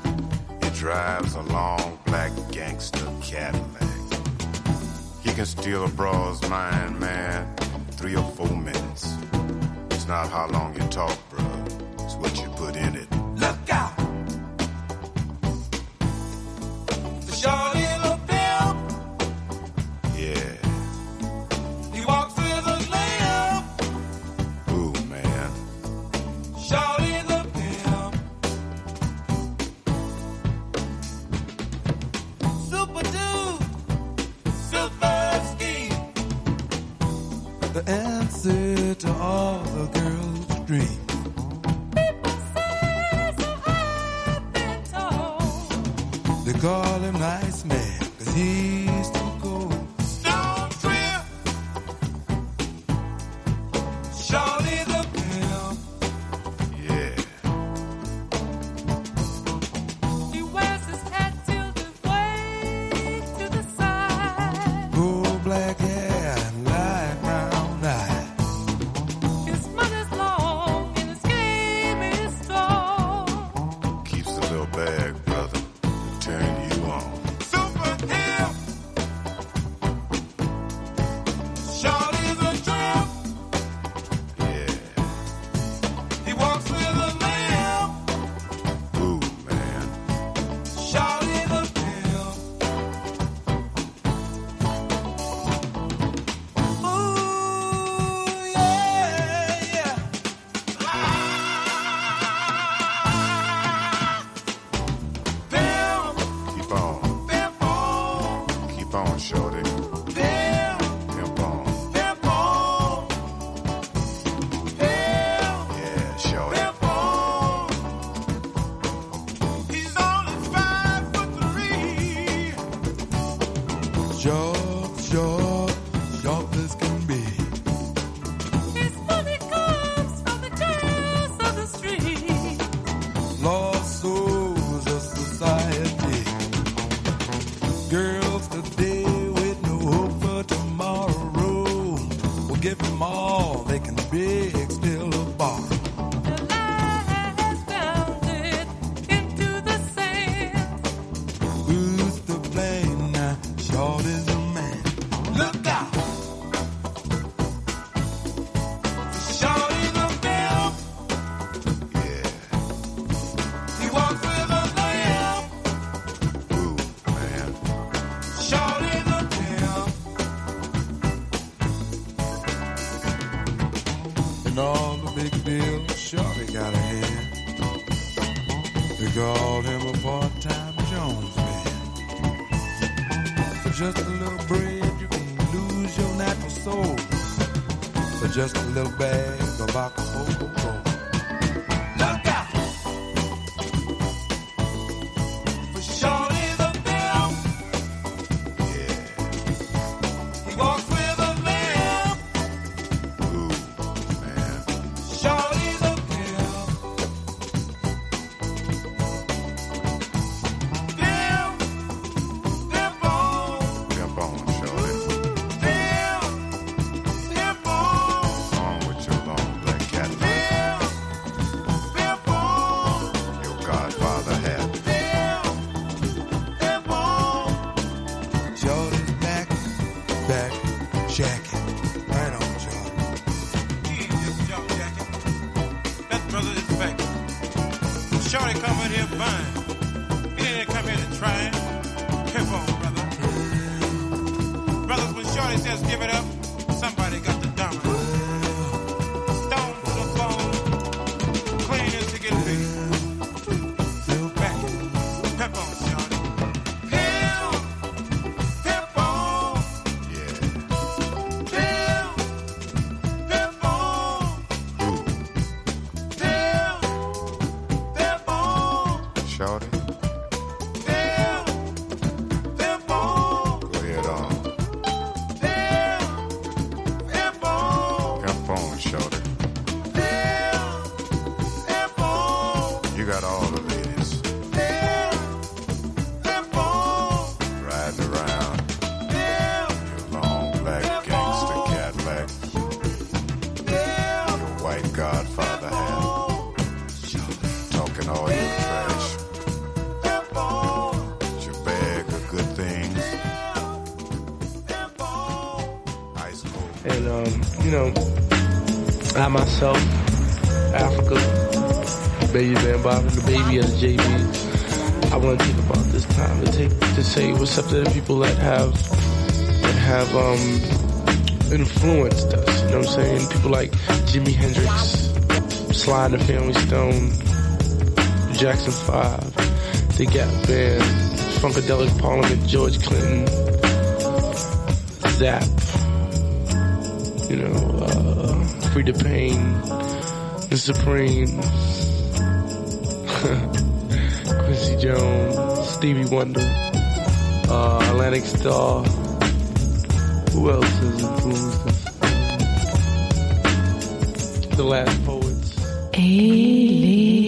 He drives a long black gangster Cadillac. He can steal a broad's mind, man, in 3 or 4 minutes. It's not how long you talk, bro. It's what you put in it. Look out! The short little pimp. Yeah. girl's dream. They call him Nice Man, 'cause he's too cold. Stone Trip, Shorty the pimp. Yeah. He wears his hat tilted way to the side. Gold black hair and light brown eyes. His money's long and his game is strong. Keeps a little bag, brother, to turn you on. Super hip. Shorty's a tramp. Yeah. He walks with a limp. Ooh, man. Shorty the pimp. Ooh, yeah, yeah. Pimp, Keep on. pimp on, Keep on, shorty. pimp, Pimp on. pimp on. Pimp, Yeah, shorty. pimp on. He's only 5'3". Short as can be. His money comes from the girls of the street. Lost souls of society. Girls today with no hope for tomorrow. Will give them all they can beg, still a bar. The lie has found it into the sand. Who's to blame now? Short is a man. Look out! Short is a pimp. Yeah. He walks with a limp. Ooh, man. Short is a pimp. And all the big deals Shorty got ahead. They called him a part-time Jones man. For just a little bread, you can lose your natural soul. For just a little bag of Acapulco gold. Look out! For Shorty the pimp. Yeah. He walks with a limp. Ooh, man. Shorty the pimp. Pimp. Pimp on. Pimp on, shorty. Pimp. Pimp on. On with your long black Cadillac. Pimp. Pimp on. Your Godfather hat. Pimp. Pimp on. Shorty's back. Back. Jacket. Right on, Shorty. He ain't just a jump jacket. That brother is back. Shorty come in here buying. He didn't come here to try. Careful, brother. Brothers, when Shorty says give it up, somebody got the dominant. Stone to the bone. Clean as to get big. Back. Pep on, Shorty. Pimp. Pimp on. Yeah. Pimp. Pimp on. Pimp. Pimp on. Shorty, Pimp. Pimp on. go ahead on. Pimp. Pimp on. Pimp on, shorty. Pimp. Pimp on. You got all the ladies Pimp. Pimp on. riding around. Pimp. Your long black gangster Cadillac. Your white Godfather hat. Talking all your trash. Pimp on. With your bag of good things. Ice cold. And, I myself, Africa, Baby Van Bob, the baby of the JB, I want to take about this time to say what's up to the people that have influenced us, you know what I'm saying? People like Jimi Hendrix, Sly and the Family Stone, Jackson 5, The Gap Band, Funkadelic Parliament, George Clinton, Zapp, Frida Payne, The Supremes, Quincy Jones, Stevie Wonder, Atlantic Starr. Who else has influenced us? The Last Poets.